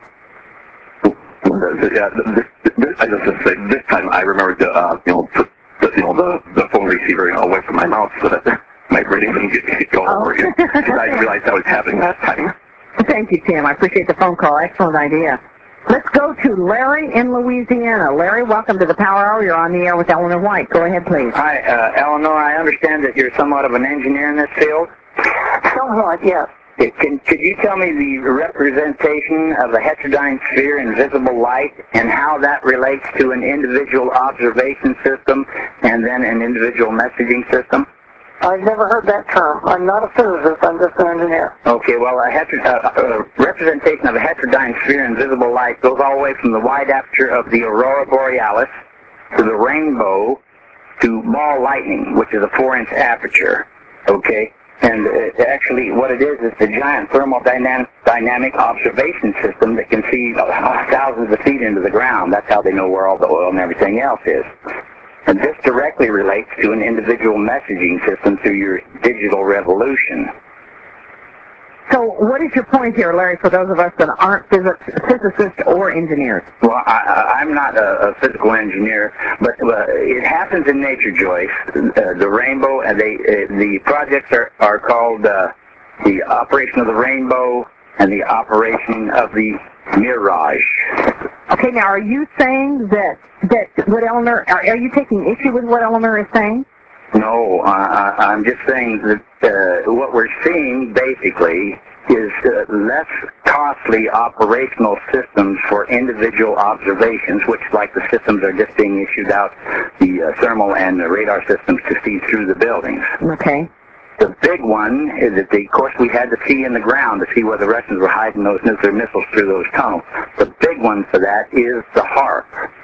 Yeah, I just say this time I remembered to put the phone receiver away from my mouth so that my breathing didn't go over again. Because I realized that was happening that time. Thank you, Tim. I appreciate the phone call. Excellent idea. Let's go to Larry in Louisiana. Larry, welcome to the Power Hour. You're on the air with Eleanor White. Go ahead, please. Hi, Eleanor. I understand that you're somewhat of an engineer in this field. Somewhat, yes. Could you tell me the representation of a heterodyne sphere in visible light and how that relates to an individual observation system and then an individual messaging system? I've never heard that term. I'm not a physicist. I'm just an engineer. Okay, well, a representation of a heterodyne sphere in visible light goes all the way from the wide aperture of the aurora borealis to the rainbow to ball lightning, which is a 4-inch aperture. Okay? And actually, what it is the giant thermodynamic observation system that can see thousands of feet into the ground. That's how they know where all the oil and everything else is. And this directly relates to an individual messaging system through your digital revolution. So what is your point here, Larry, for those of us that aren't physicists or engineers? Well, I'm not a physical engineer, but it happens in nature, Joyce. The rainbow, and the projects are called the Operation of the Rainbow and the Operation of the Mirage. Okay, now are you saying that what Eleanor, are you taking issue with what Eleanor is saying? No, I'm just saying that what we're seeing basically is less costly operational systems for individual observations, which, like the systems are just being issued out, the thermal and the radar systems to see through the buildings. Okay. The big one is that, of course, we had to see in the ground to see where the Russians were hiding those nuclear missiles through those tunnels. The big one for that is the HAARP.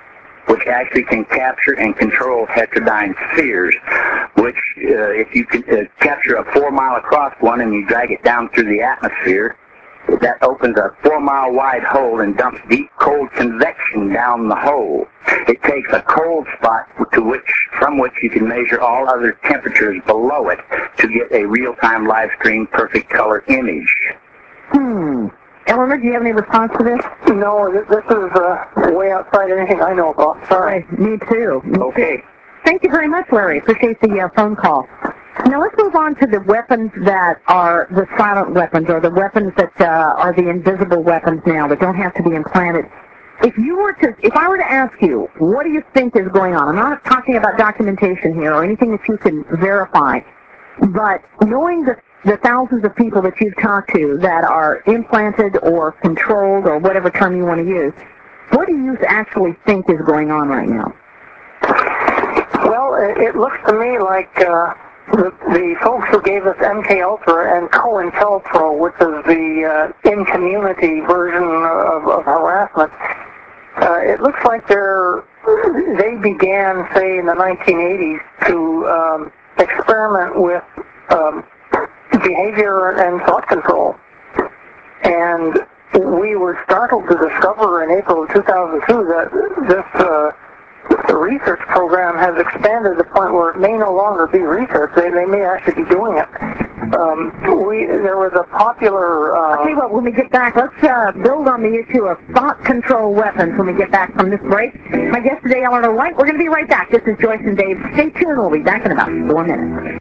which actually can capture and control heterodyne spheres, which if you can capture a 4-mile across one and you drag it down through the atmosphere, that opens a 4-mile wide hole and dumps deep cold convection down the hole. It takes a cold spot from which you can measure all other temperatures below it to get a real-time live stream perfect color image. Eleanor, do you have any response to this? No, this is way outside anything I know about. Sorry. Me too. Okay. Thank you very much, Larry. Appreciate the phone call. Now let's move on to the weapons that are the silent weapons, or the weapons that are the invisible weapons now that don't have to be implanted. If I were to ask you, what do you think is going on? I'm not talking about documentation here or anything that you can verify, but knowing the thousands of people that you've talked to that are implanted or controlled or whatever term you want to use, what do you actually think is going on right now? Well, it looks to me like the folks who gave us MK Ultra and COINTELPRO, which is the in-community version of harassment, it looks like they began, say, in the 1980s to experiment with behavior and thought control. And we were startled to discover in April of 2002 that this research program has expanded to the point where it may no longer be research. They may actually be doing it. There was a popular... I'll tell you what, when we get back, let's build on the issue of thought control weapons when we get back from this break. My guest today, Eleanor White. We're going to be right back. This is Joyce and Dave. Stay tuned. We'll be back in about 4 minutes.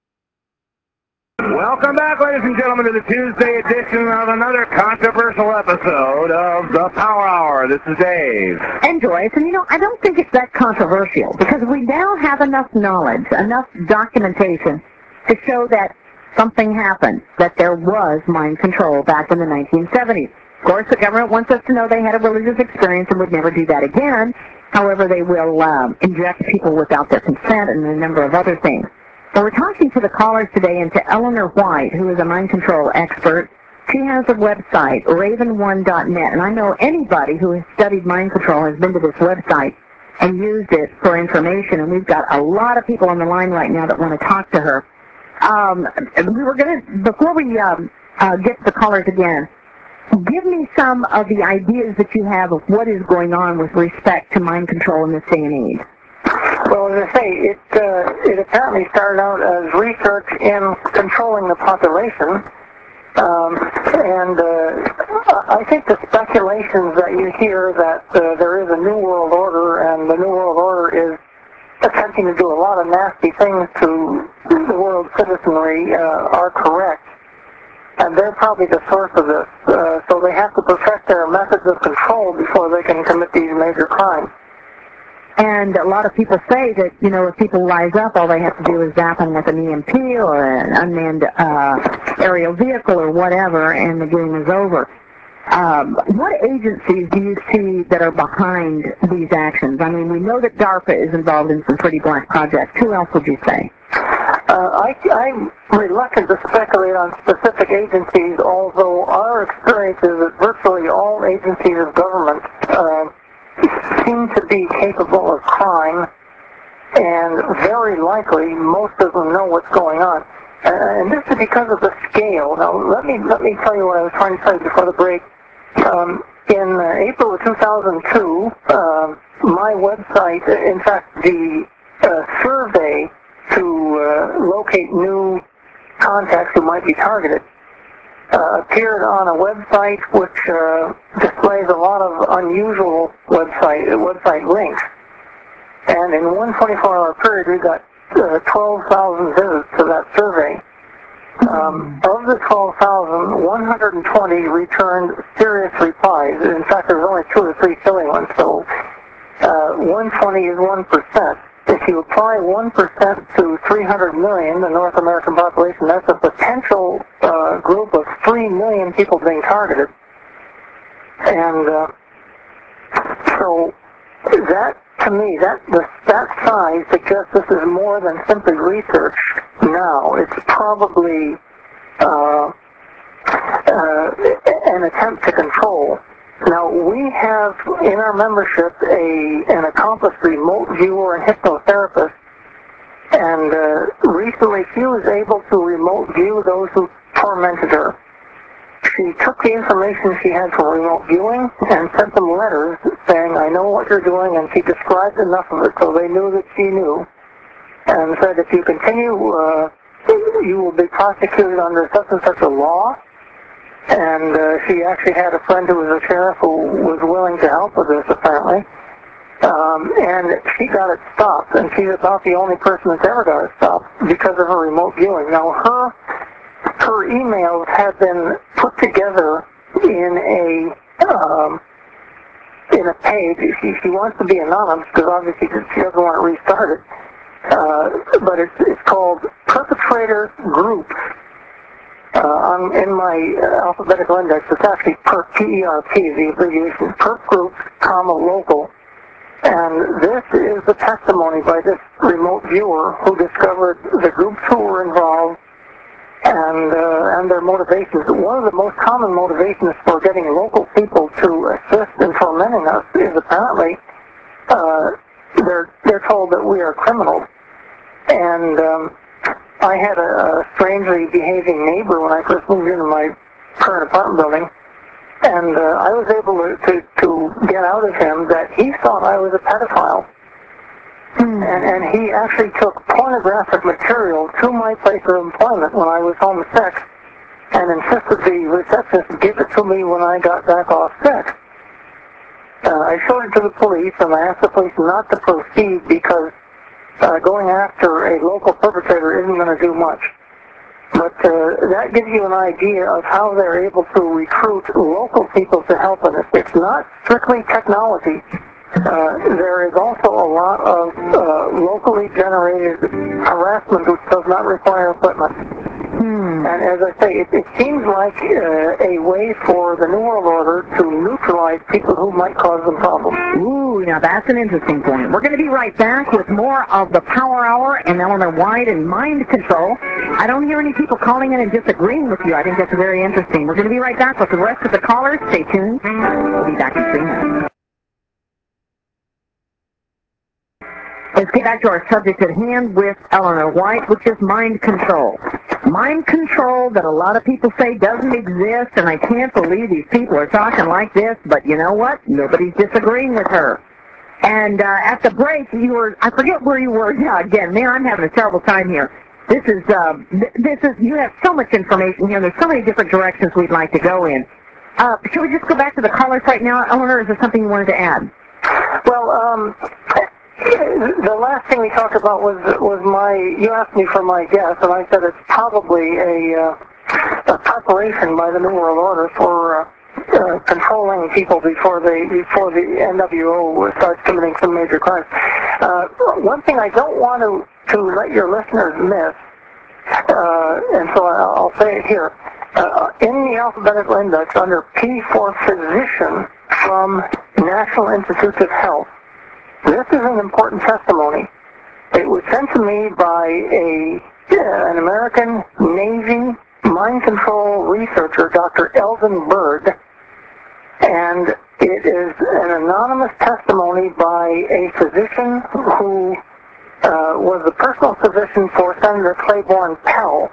Welcome back, ladies and gentlemen, to the Tuesday edition of another controversial episode of the Power Hour. This is Dave. And Joyce, and I don't think it's that controversial because we now have enough knowledge, enough documentation to show that something happened, that there was mind control back in the 1970s. Of course, the government wants us to know they had a religious experience and would never do that again. However, they will inject people without their consent and a number of other things. So we're talking to the callers today and to Eleanor White, who is a mind control expert. She has a website, raven1.net, and I know anybody who has studied mind control has been to this website and used it for information, and we've got a lot of people on the line right now that want to talk to her. Before we get to the callers again, give me some of the ideas that you have of what is going on with respect to mind control in this day and age. Well, as I say, it apparently started out as research in controlling the population, and I think the speculations that you hear that there is a New World Order and the New World Order is attempting to do a lot of nasty things to the world's citizenry are correct, and they're probably the source of this. So they have to perfect their methods of control before they can commit these major crimes. And a lot of people say that, if people rise up, all they have to do is zap them with an EMP or an unmanned aerial vehicle or whatever, and the game is over. What agencies do you see that are behind these actions? I mean, we know that DARPA is involved in some pretty black projects. Who else would you say? I'm reluctant to speculate on specific agencies, although our experience is that virtually all agencies of government seem to be capable of crime, and very likely most of them know what's going on. And this is because of the scale. Now, let me tell you what I was trying to say before the break. In April of 2002, my website, in fact, the survey to locate new contacts who might be targeted, appeared on a website which displays a lot of unusual website links. And in one 24-hour period, we got 12,000 visits to that survey. Of the 12,000, 120 returned serious replies. In fact, there was only 2 or 3 silly ones, so 120 is 1%. If you apply 1% to 300 million, the North American population, that's a potential group of 3 million people being targeted. And so that, to me, that size suggests this is more than simply research now. It's probably an attempt to control. Now, we have in our membership an accomplished remote viewer and hypnotherapist, and recently she was able to remote view those who tormented her. She took the information she had from remote viewing and sent them letters saying, I know what you're doing, and she described enough of it so they knew that she knew, and said, if you continue, you will be prosecuted under such and such a law. And she actually had a friend who was a sheriff who was willing to help with this, apparently. And she got it stopped, and she's about the only person that's ever got it stopped because of her remote viewing. Now, her emails have been put together in a page. She wants to be anonymous because obviously she doesn't want to restart it. But it's called Perpetrator Group. In my alphabetical index, it's actually PERP, P-E-R-P, the abbreviation, PERP Groups, local. And this is the testimony by this remote viewer who discovered the groups who were involved and their motivations. One of the most common motivations for getting local people to assist in tormenting us is apparently they're told that we are criminals. And I had a strangely behaving neighbor when I first moved into my current apartment building, and I was able to get out of him that he thought I was a pedophile. And he actually took pornographic material to my place of employment when I was home sick and insisted the receptionist give it to me when I got back off sick. I showed it to the police, and I asked the police not to proceed because going after a local perpetrator isn't going to do much. But that gives you an idea of how they're able to recruit local people to help in this. It's not strictly technology. There is also a lot of locally generated harassment which does not require equipment. And as I say, it seems like a way for the New World Order to neutralize people who might cause them problems. Ooh, now that's an interesting point. We're going to be right back with more of the Power Hour and Eleanor White and Mind Control. I don't hear any people calling in and disagreeing with you. I think that's very interesting. We're going to be right back with the rest of the callers. Stay tuned. We'll be back in 3 minutes. Let's get back to our subject at hand with Eleanor White, which is mind control. Mind control that a lot of people say doesn't exist, and I can't believe these people are talking like this, but you know what? Nobody's disagreeing with her. And at the break, I forget where you were. Yeah, again, man, I'm having a terrible time here. This is, you have so much information here. There's so many different directions we'd like to go in. Should we just go back to the callers right now? Eleanor, is there something you wanted to add? Well, the last thing we talked about was you asked me for my guess, and I said it's probably a preparation by the New World Order for controlling people before the NWO starts committing some major crimes. One thing I don't want to let your listeners miss, and so I'll say it here, in the alphabetical index under P for physician from National Institutes of Health, this is an important testimony. It was sent to me by an American Navy mind control researcher, Dr. Eldon Bird, and it is an anonymous testimony by a physician who was the personal physician for Senator Claiborne Pell.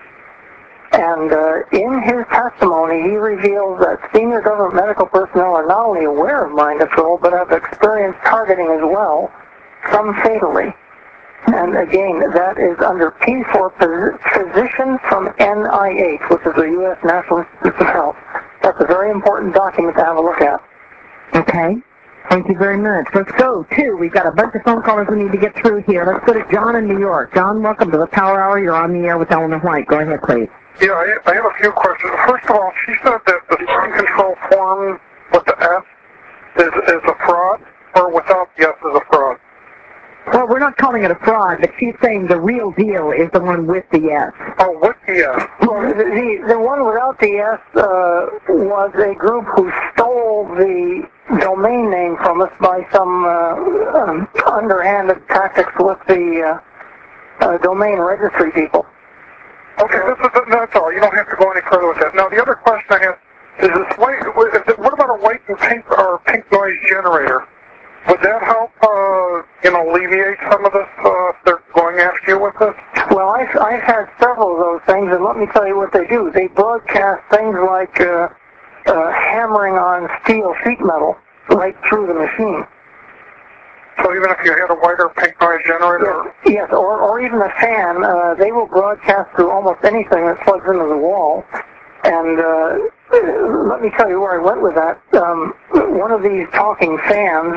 And in his testimony, he reveals that senior government medical personnel are not only aware of mind control, but have experienced targeting as well, some fatally. And again, that is under P for physician from NIH, which is the U.S. National Institutes of Health. That's a very important document to have a look at. Okay. Thank you very much. Let's go to, we've got a bunch of phone callers we need to get through here. Let's go to John in New York. John, welcome to the Power Hour. You're on the air with Eleanor White. Go ahead, please. Yeah, I have a few questions. First of all, she said that the mind control form with the S is a fraud, or without the S is a fraud. Well, we're not calling it a fraud, but she's saying the real deal is the one with the S. Oh, with the S. Well, the one without the S was a group who stole the domain name from us by some underhanded tactics with the domain registry people. Okay, that's all. You don't have to go any further with that. Now, the other question I have is this: what about about a white and pink or pink noise generator? Would that help, alleviate some of this if they're going after you with this? Well, I've had several of those things, and let me tell you what they do. They broadcast things like hammering on steel sheet metal right through the machine. So even if you had a white or pink noise generator? Yes, or even a fan, they will broadcast through almost anything that plugs into the wall. And let me tell you where I went with that. One of these talking fans,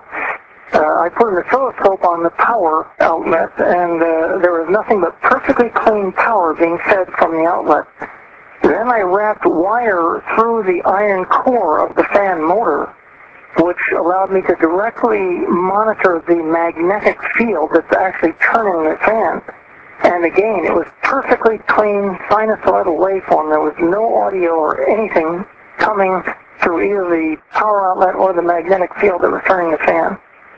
I put an oscilloscope on the power outlet, and there was nothing but perfectly clean power being fed from the outlet. Then I wrapped wire through the iron core of the fan motor, which allowed me to directly monitor the magnetic field that's actually turning the fan. And again, it was perfectly clean sinusoidal waveform. There was no audio or anything coming through either the power outlet or the magnetic field that was turning the fan.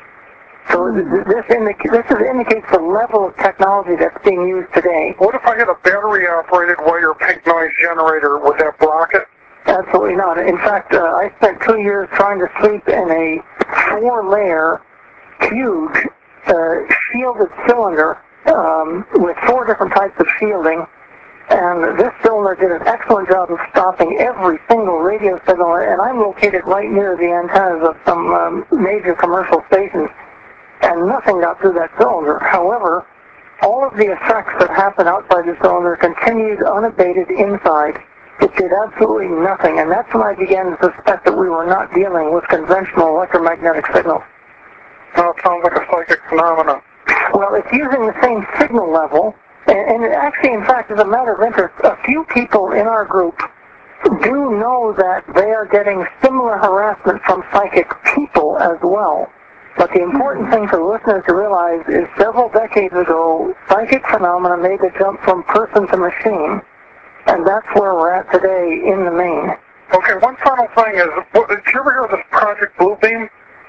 So this indicates the level of technology that's being used today. What if I had a battery-operated white or pink noise generator? Would that block it? Absolutely not. In fact, I spent 2 years trying to sleep in a 4-layer, huge, shielded cylinder with 4 different types of shielding, and this cylinder did an excellent job of stopping every single radio signal, and I'm located right near the antennas of some major commercial stations, and nothing got through that cylinder. However, all of the effects that happened outside the cylinder continued unabated inside. It did absolutely nothing, and that's when I began to suspect that we were not dealing with conventional electromagnetic signals. Well, it sounds like a psychic phenomenon. Well, it's using the same signal level, and it actually, in fact, is a matter of interest. A few people in our group do know that they are getting similar harassment from psychic people as well. But the important thing for listeners to realize is several decades ago, psychic phenomena made the jump from person to machine, and that's where we're at today in the main. Okay, one final thing is, did you ever hear of this Project Bluebeam?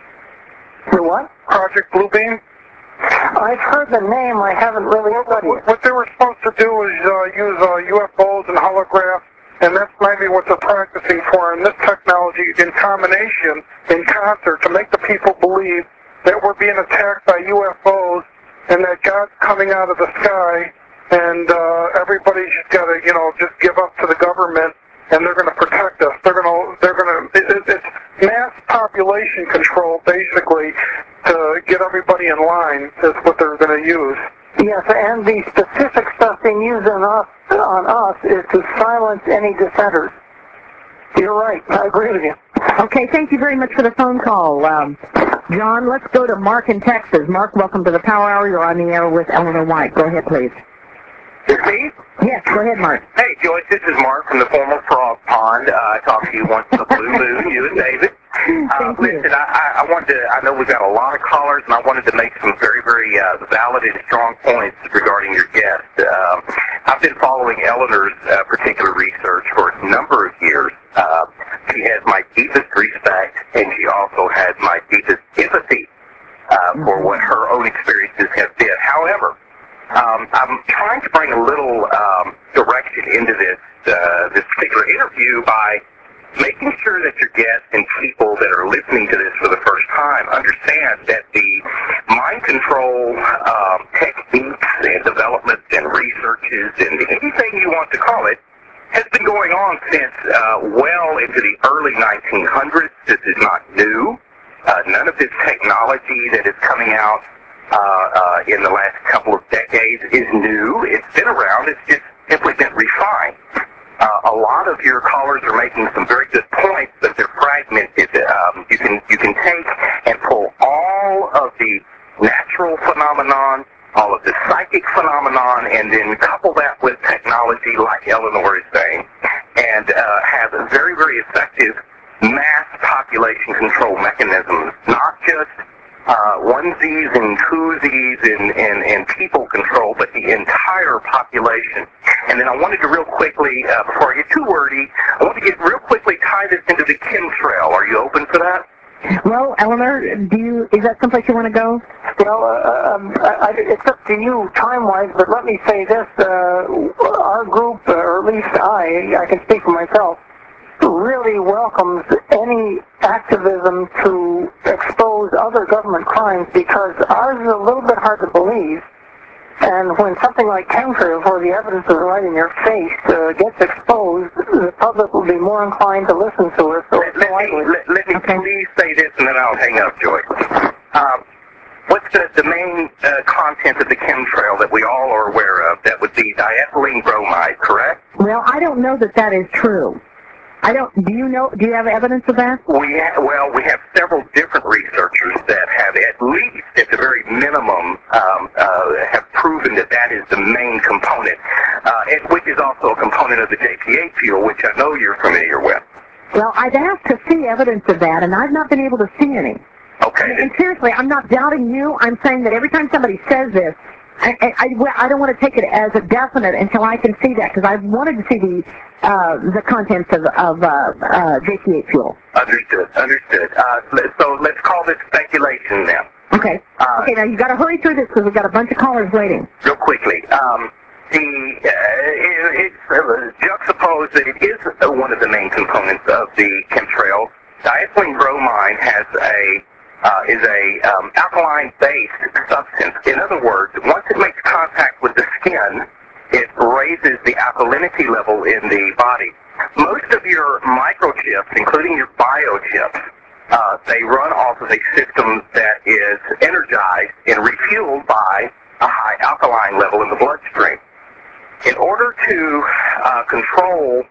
The what? Project Bluebeam? I've heard the name, I haven't really studied it. What they were supposed to do is use UFOs and holographs, and that's maybe what they're practicing for, and this technology in combination, in concert, to make the people believe that we're being attacked by UFOs, and that God's coming out of the sky, and everybody's just got to, just give up to the government, and they're going to protect us. It's mass population control, basically, to get everybody in line is what they're going to use. Yes, and the specific stuff being used on us is to silence any dissenters. You're right. I agree with you. Okay, thank you very much for the phone call. John, let's go to Mark in Texas. Mark, welcome to the Power Hour. You're on the air with Eleanor White. Go ahead, please. It's me? Yes, go ahead, Mark. Hey, Joyce, this is Mark from the former Frog Pond. I talked to you once in the Blue Moon, you and David. Thank you. Listen, I know we've got a lot of callers, and I wanted to make some very, very valid and strong points regarding your guest. I've been following Eleanor's particular research for a number of years. She has my deepest respect, and she also has my deepest empathy for what her own experiences have been. However, I'm trying to bring a little direction into this particular interview by making sure that your guests and people that are listening to this for the first time understand that the mind control techniques and developments and researches and anything you want to call it has been going on since well into the early 1900s. This is not new. None of this technology that is coming out in the last couple of decades is new. It's been around. It's just simply been refined. A lot of your callers are making some very good points, but they're fragmented. You can take and pull all of the natural phenomenon, all of the psychic phenomenon, and then couple that with technology, like Eleanor is saying, and have very, very effective mass population control mechanisms, not just onesies and twosies and people control, but the entire population. And then I wanted to real quickly, before I get too wordy, I want to get real quickly tie this into the chemtrail. Are you open for that? Well, Eleanor, is that someplace you want to go? Well, it's up to you time-wise, but let me say this. Our group, or at least I can speak for myself, really welcomes any activism to expose other government crimes, because ours is a little bit hard to believe. And when something like chemtrails, where the evidence is right in your face, gets exposed, the public will be more inclined to listen to us. So let me please say this, and then I'll hang up, Joy. What's the main content of the chemtrail that we all are aware of? That would be diethylene bromide, correct? Well, I don't know that is true. Do you have evidence of that? We have several different researchers that have, at least at the very minimum, have proven that is the main component, which is also a component of the JP8 fuel, which I know you're familiar with. Well, I've asked to see evidence of that, and I've not been able to see any. Okay. And seriously, I'm not doubting you. I'm saying that every time somebody says this, I don't want to take it as a definite until I can see that, because I've wanted to see the contents of JP8 fuel. Understood. So let's call this speculation now. Okay. Okay, now you've got to hurry through this, because we've got a bunch of callers waiting. Real quickly, it's juxtaposed that it is one of the main components of the chemtrail. Diethylene bromide is a alkaline-based substance. In other words, once it makes contact with the skin, it raises the alkalinity level in the body. Most of your microchips, including your biochips, they run off of a system that is energized and refueled by a high alkaline level in the bloodstream. In order to control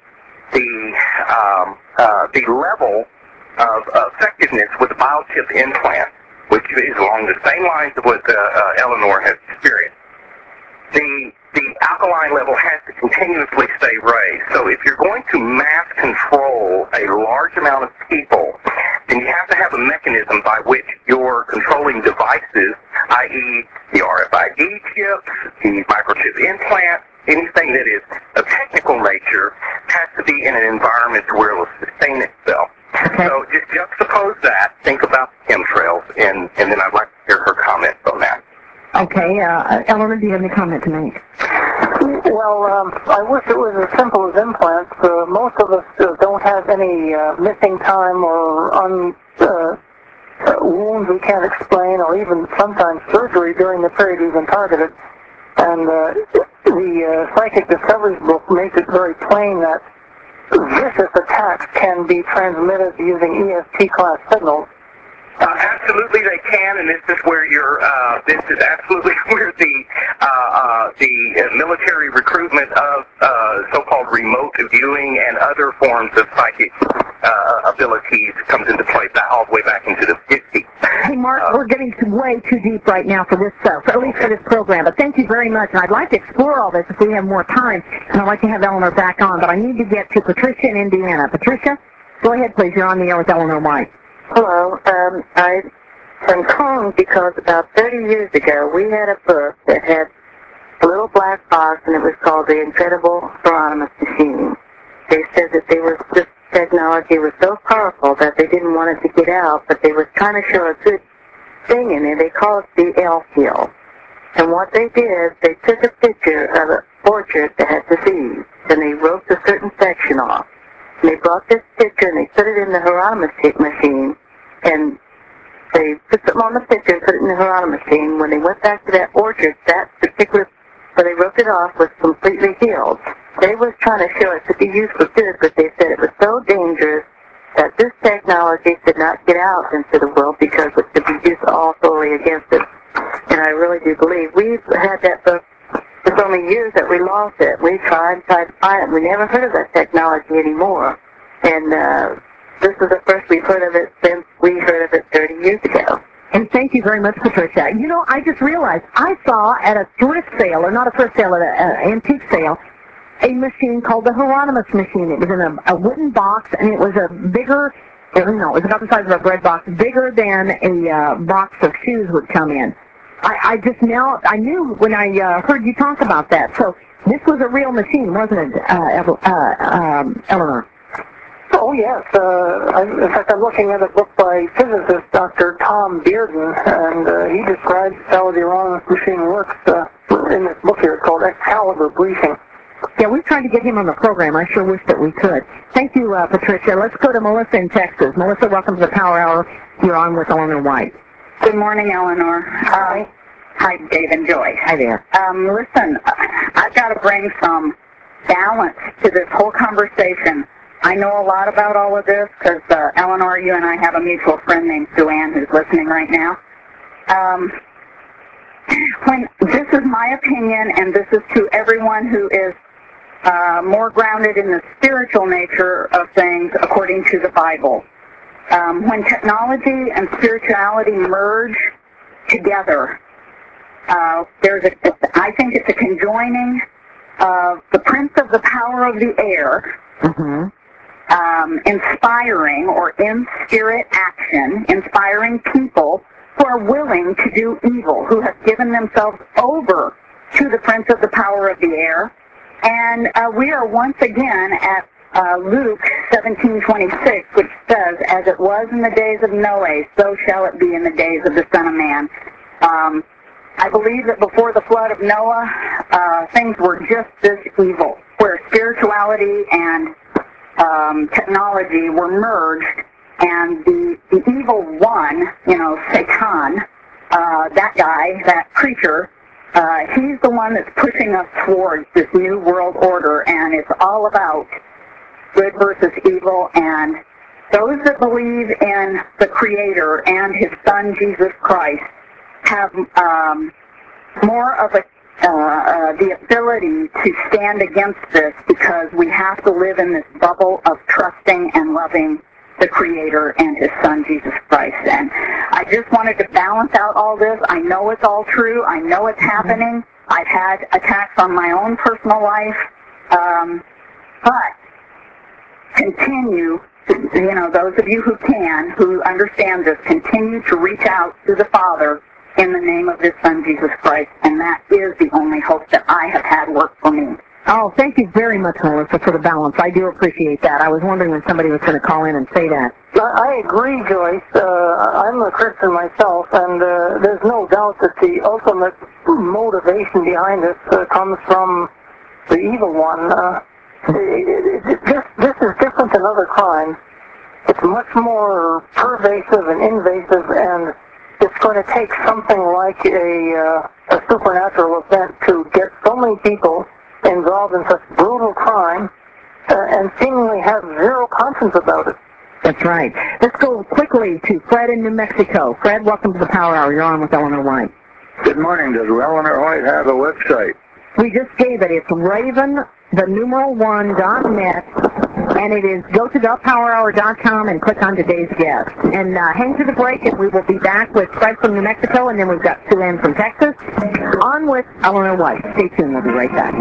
the level of effectiveness with the biochip implant, which is along the same lines of what Eleanor has experienced, the alkaline level has to continuously stay raised. So if you're going to mass control a large amount of people, then you have to have a mechanism by which you're controlling devices, i.e. the RFID chips, the microchip implant, anything that is of technical nature has to be in an environment where it will sustain itself. Okay. So just juxtapose that, think about the chemtrails, and then I'd like to hear her comments on that. Okay, Eleanor, do you have any comment to make? Well, I wish it was as simple as implants. Most of us don't have any missing time or wounds we can't explain, or even sometimes surgery during the period even targeted. And the Psychic Discoveries book makes it very plain that vicious attacks can be transmitted using ESP class signals. Absolutely, they can, and this is where this is absolutely where the military recruitment of so-called remote viewing and other forms of psychic abilities comes into play, all the way back into the 50s. Hey, Mark, we're getting way too deep right now for this stuff, at least for this program. But thank you very much, and I'd like to explore all this if we have more time, and I'd like to have Eleanor back on. But I need to get to Patricia in Indiana. Patricia, go ahead, please. You're on the air with Eleanor White. Hello. I'm calling because about 30 years ago, we had a book that had a little black box, and it was called The Incredible Hieronymus Machine. They said that this technology was so powerful that they didn't want it to get out, but they were trying to show a good thing in it. They called it the elf hill. And what they did, they took a picture of an orchard that had disease, and they wrote a certain section off. And they brought this picture and they put it in the Hieronymus machine, and they put something on the picture and put it in the Hieronymus machine. When they went back to that orchard, that particular, where they wrote it off, was completely healed. They were trying to show it to be used for good, but they said it was so dangerous that this technology could not get out into the world because it could be used awfully against it. And I really do believe we've had that book for so many years that we lost it. We tried to find it. We never heard of that technology anymore. And this is the first we've heard of it since we heard of it 30 years ago. And thank you very much, Patricia. You know, I just realized I saw at a thrift sale, or not a thrift sale, at an antique sale, a machine called the Hieronymus machine. It was in a wooden box, and it was a bigger, it was about the size of a bread box, bigger than a box of shoes would come in. I knew when I heard you talk about that. So this was a real machine, wasn't it, Eleanor? Oh, yes. In fact, I'm looking at a book by physicist Dr. Tom Bearden, and he describes how the Hieronymus machine works in this book here. It's called Excalibur Briefing. Yeah, we've tried to get him on the program. I sure wish that we could. Thank you, Patricia. Let's go to Melissa in Texas. Melissa, welcome to the Power Hour. You're on with Eleanor White. Good morning, Eleanor. Hi. Hi, Dave and Joy. Hi there. Listen, I've got to bring some balance to this whole conversation. I know a lot about all of this because, Eleanor, you and I have a mutual friend named Sue Ann who's listening right now. This is my opinion, and this is to everyone who is more grounded in the spiritual nature of things according to the Bible. When technology and spirituality merge together, I think it's a conjoining of the prince of the power of the air, inspiring or in-spirit action, inspiring people who are willing to do evil, who have given themselves over to the prince of the power of the air. And we are once again at Luke 17:26, which says, "As it was in the days of Noah, so shall it be in the days of the Son of Man." I believe that before the flood of Noah, things were just this evil, where spirituality and technology were merged, and the evil one, Satan, that guy, that creature, he's the one that's pushing us towards this new world order, and it's all about good versus evil, and those that believe in the Creator and His Son, Jesus Christ, have more of the ability to stand against this, because we have to live in this bubble of trusting and loving the Creator and His Son, Jesus Christ. And I just wanted to balance out all this. I know it's all true. I know it's happening. I've had attacks on my own personal life. But continue to, those of you who can, who understand this, continue to reach out to the Father in the name of His Son, Jesus Christ. And that is the only hope that I have had work for me. Oh, thank you very much, Melissa, for the balance. I do appreciate that. I was wondering when somebody was going to call in and say that. I agree, Joyce. I'm a Christian myself, and there's no doubt that the ultimate motivation behind this comes from the evil one. This is different than other crimes. It's much more pervasive and invasive, and it's going to take something like a supernatural event to get so many people involved in such brutal crime and seemingly have zero conscience about it. That's right. Let's go quickly to Fred in New Mexico. Fred, welcome to the Power Hour. You're on with Eleanor White. Good morning. Does Eleanor White have a website? We just gave it. It's raven1.net, and it is go to thepowerhour.com and click on today's guest. And hang through the break, and we will be back with Fred from New Mexico, and then we've got Sue Ann from Texas. On with Eleanor White. Stay tuned. We'll be right back.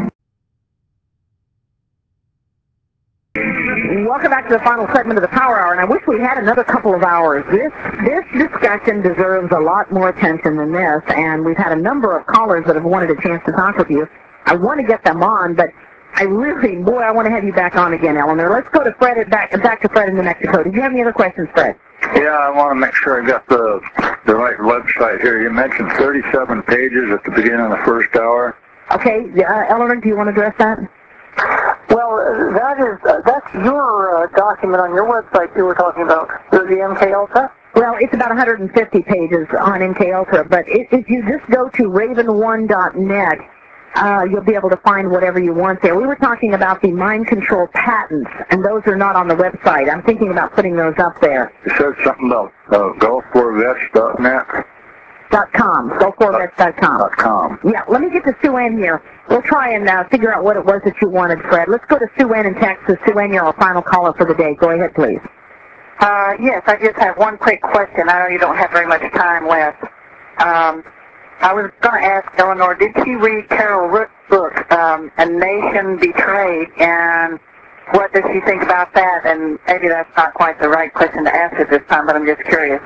Welcome back to the final segment of the Power Hour, and I wish we had another couple of hours. This discussion deserves a lot more attention than this, and we've had a number of callers that have wanted a chance to talk with you. I want to get them on, but I want to have you back on again, Eleanor. Let's go to Fred, back to Fred in New Mexico. Did you have any other questions, Fred? Yeah, I want to make sure I got the right website here. You mentioned 37 pages at the beginning of the first hour. Okay, Eleanor, do you want to address that? Well, that's your document on your website you were talking about, the MK Ultra? Well, it's about 150 pages on MK Ultra, but if you just go to raven1.net, you'll be able to find whatever you want there. We were talking about the mind control patents, and those are not on the website. I'm thinking about putting those up there. You said something about GulfWarVets.net? .com, GulfWarVets.com. .com. Yeah, let me get to Sue Ann here. We'll try and figure out what it was that you wanted, Fred. Let's go to Sue Ann in Texas. Sue Ann, you're our final caller for the day. Go ahead, please. Yes, I just have one quick question. I know you don't have very much time left. I was going to ask Eleanor, did she read Carol Root's book, A Nation Betrayed, and what does she think about that? And maybe that's not quite the right question to ask at this time, but I'm just curious.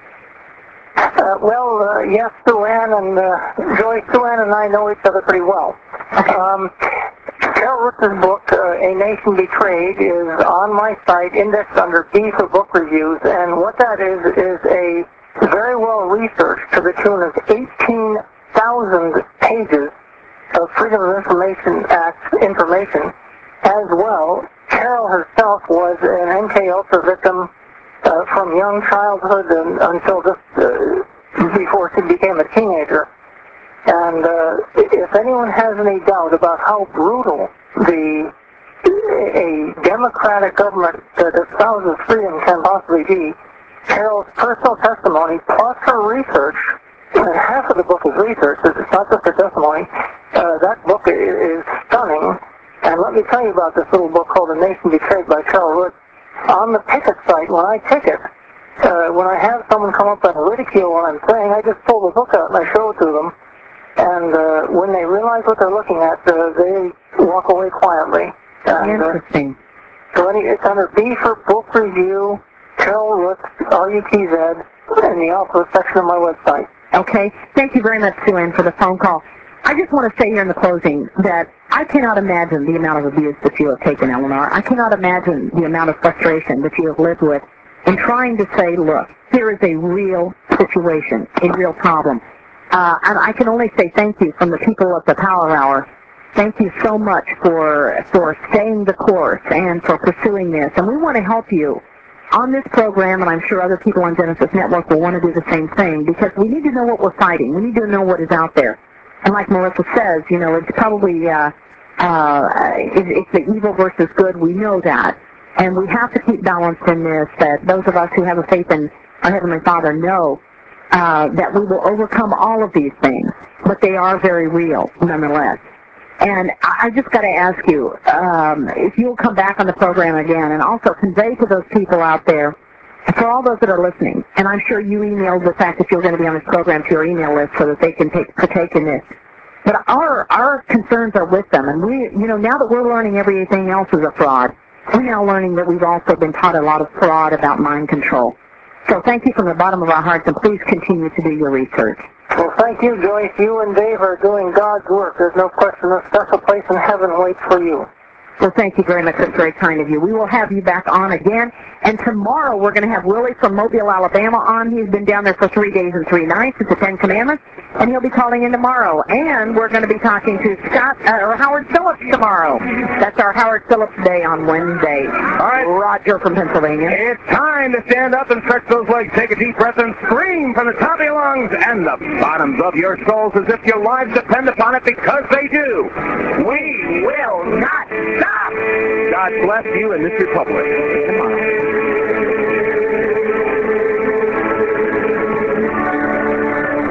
Yes, Sue Ann and Joyce, Sue Ann and I know each other pretty well. Carol Root's book, A Nation Betrayed, is on my site, indexed under B for book reviews, and what that is a very well researched, to the tune of 18,000 pages, of Freedom of Information Act information as well. Carol herself was an MK Ultra victim from young childhood until just before she became a teenager. And if anyone has any doubt about how brutal a democratic government that espouses freedom can possibly be, Carol's personal testimony plus her research, and half of the book is research, it's not just her testimony, that book is stunning. And let me tell you about this little book called A Nation Betrayed by Carol Root. On the Picket site, when I pick it, when I have someone come up and ridicule what I'm saying, I just pull the book out and I show it to them. And when they realize what they're looking at, they walk away quietly. And, interesting. So it's under B for Book Review, Carol Root, R-U-T-Z, in the Alpha section of my website. Okay. Thank you very much, Sue Ann, for the phone call. I just want to say here in the closing that I cannot imagine the amount of abuse that you have taken, Eleanor. I cannot imagine the amount of frustration that you have lived with in trying to say, look, here is a real situation, a real problem. And I can only say thank you from the people of the Power Hour. Thank you so much for staying the course and for pursuing this. And we want to help you on this program, and I'm sure other people on Genesis Network will want to do the same thing, because we need to know what we're fighting. We need to know what is out there. And like Melissa says, you know, it's probably it's the evil versus good. We know that. And we have to keep balanced in this, that those of us who have a faith in our Heavenly Father know that we will overcome all of these things, but they are very real nonetheless. And I just got to ask you, if you'll come back on the program again and also convey to those people out there, for all those that are listening, and I'm sure you emailed the fact that you're going to be on this program to your email list so that they can partake in this. But our concerns are with them, and we, you know, now that we're learning everything else is a fraud, we're now learning that we've also been taught a lot of fraud about mind control. So thank you from the bottom of our hearts, and please continue to do your research. Well, thank you, Joyce. You and Dave are doing God's work. There's no question a special place in heaven waits for you. Well, thank you very much. That's very kind of you. We will have you back on again. And tomorrow we're going to have Willie from Mobile, Alabama on. He's been down there for 3 days and 3 nights. It's the 10 Commandments. And he'll be calling in tomorrow. And we're going to be talking to Howard Phillips tomorrow. That's our Howard Phillips Day on Wednesday. All right. Roger from Pennsylvania. It's time to stand up and stretch those legs, take a deep breath, and scream from the top of your lungs and the bottoms of your souls as if your lives depend upon it, because they do. We will not stop. God bless you and this republic. See you tomorrow.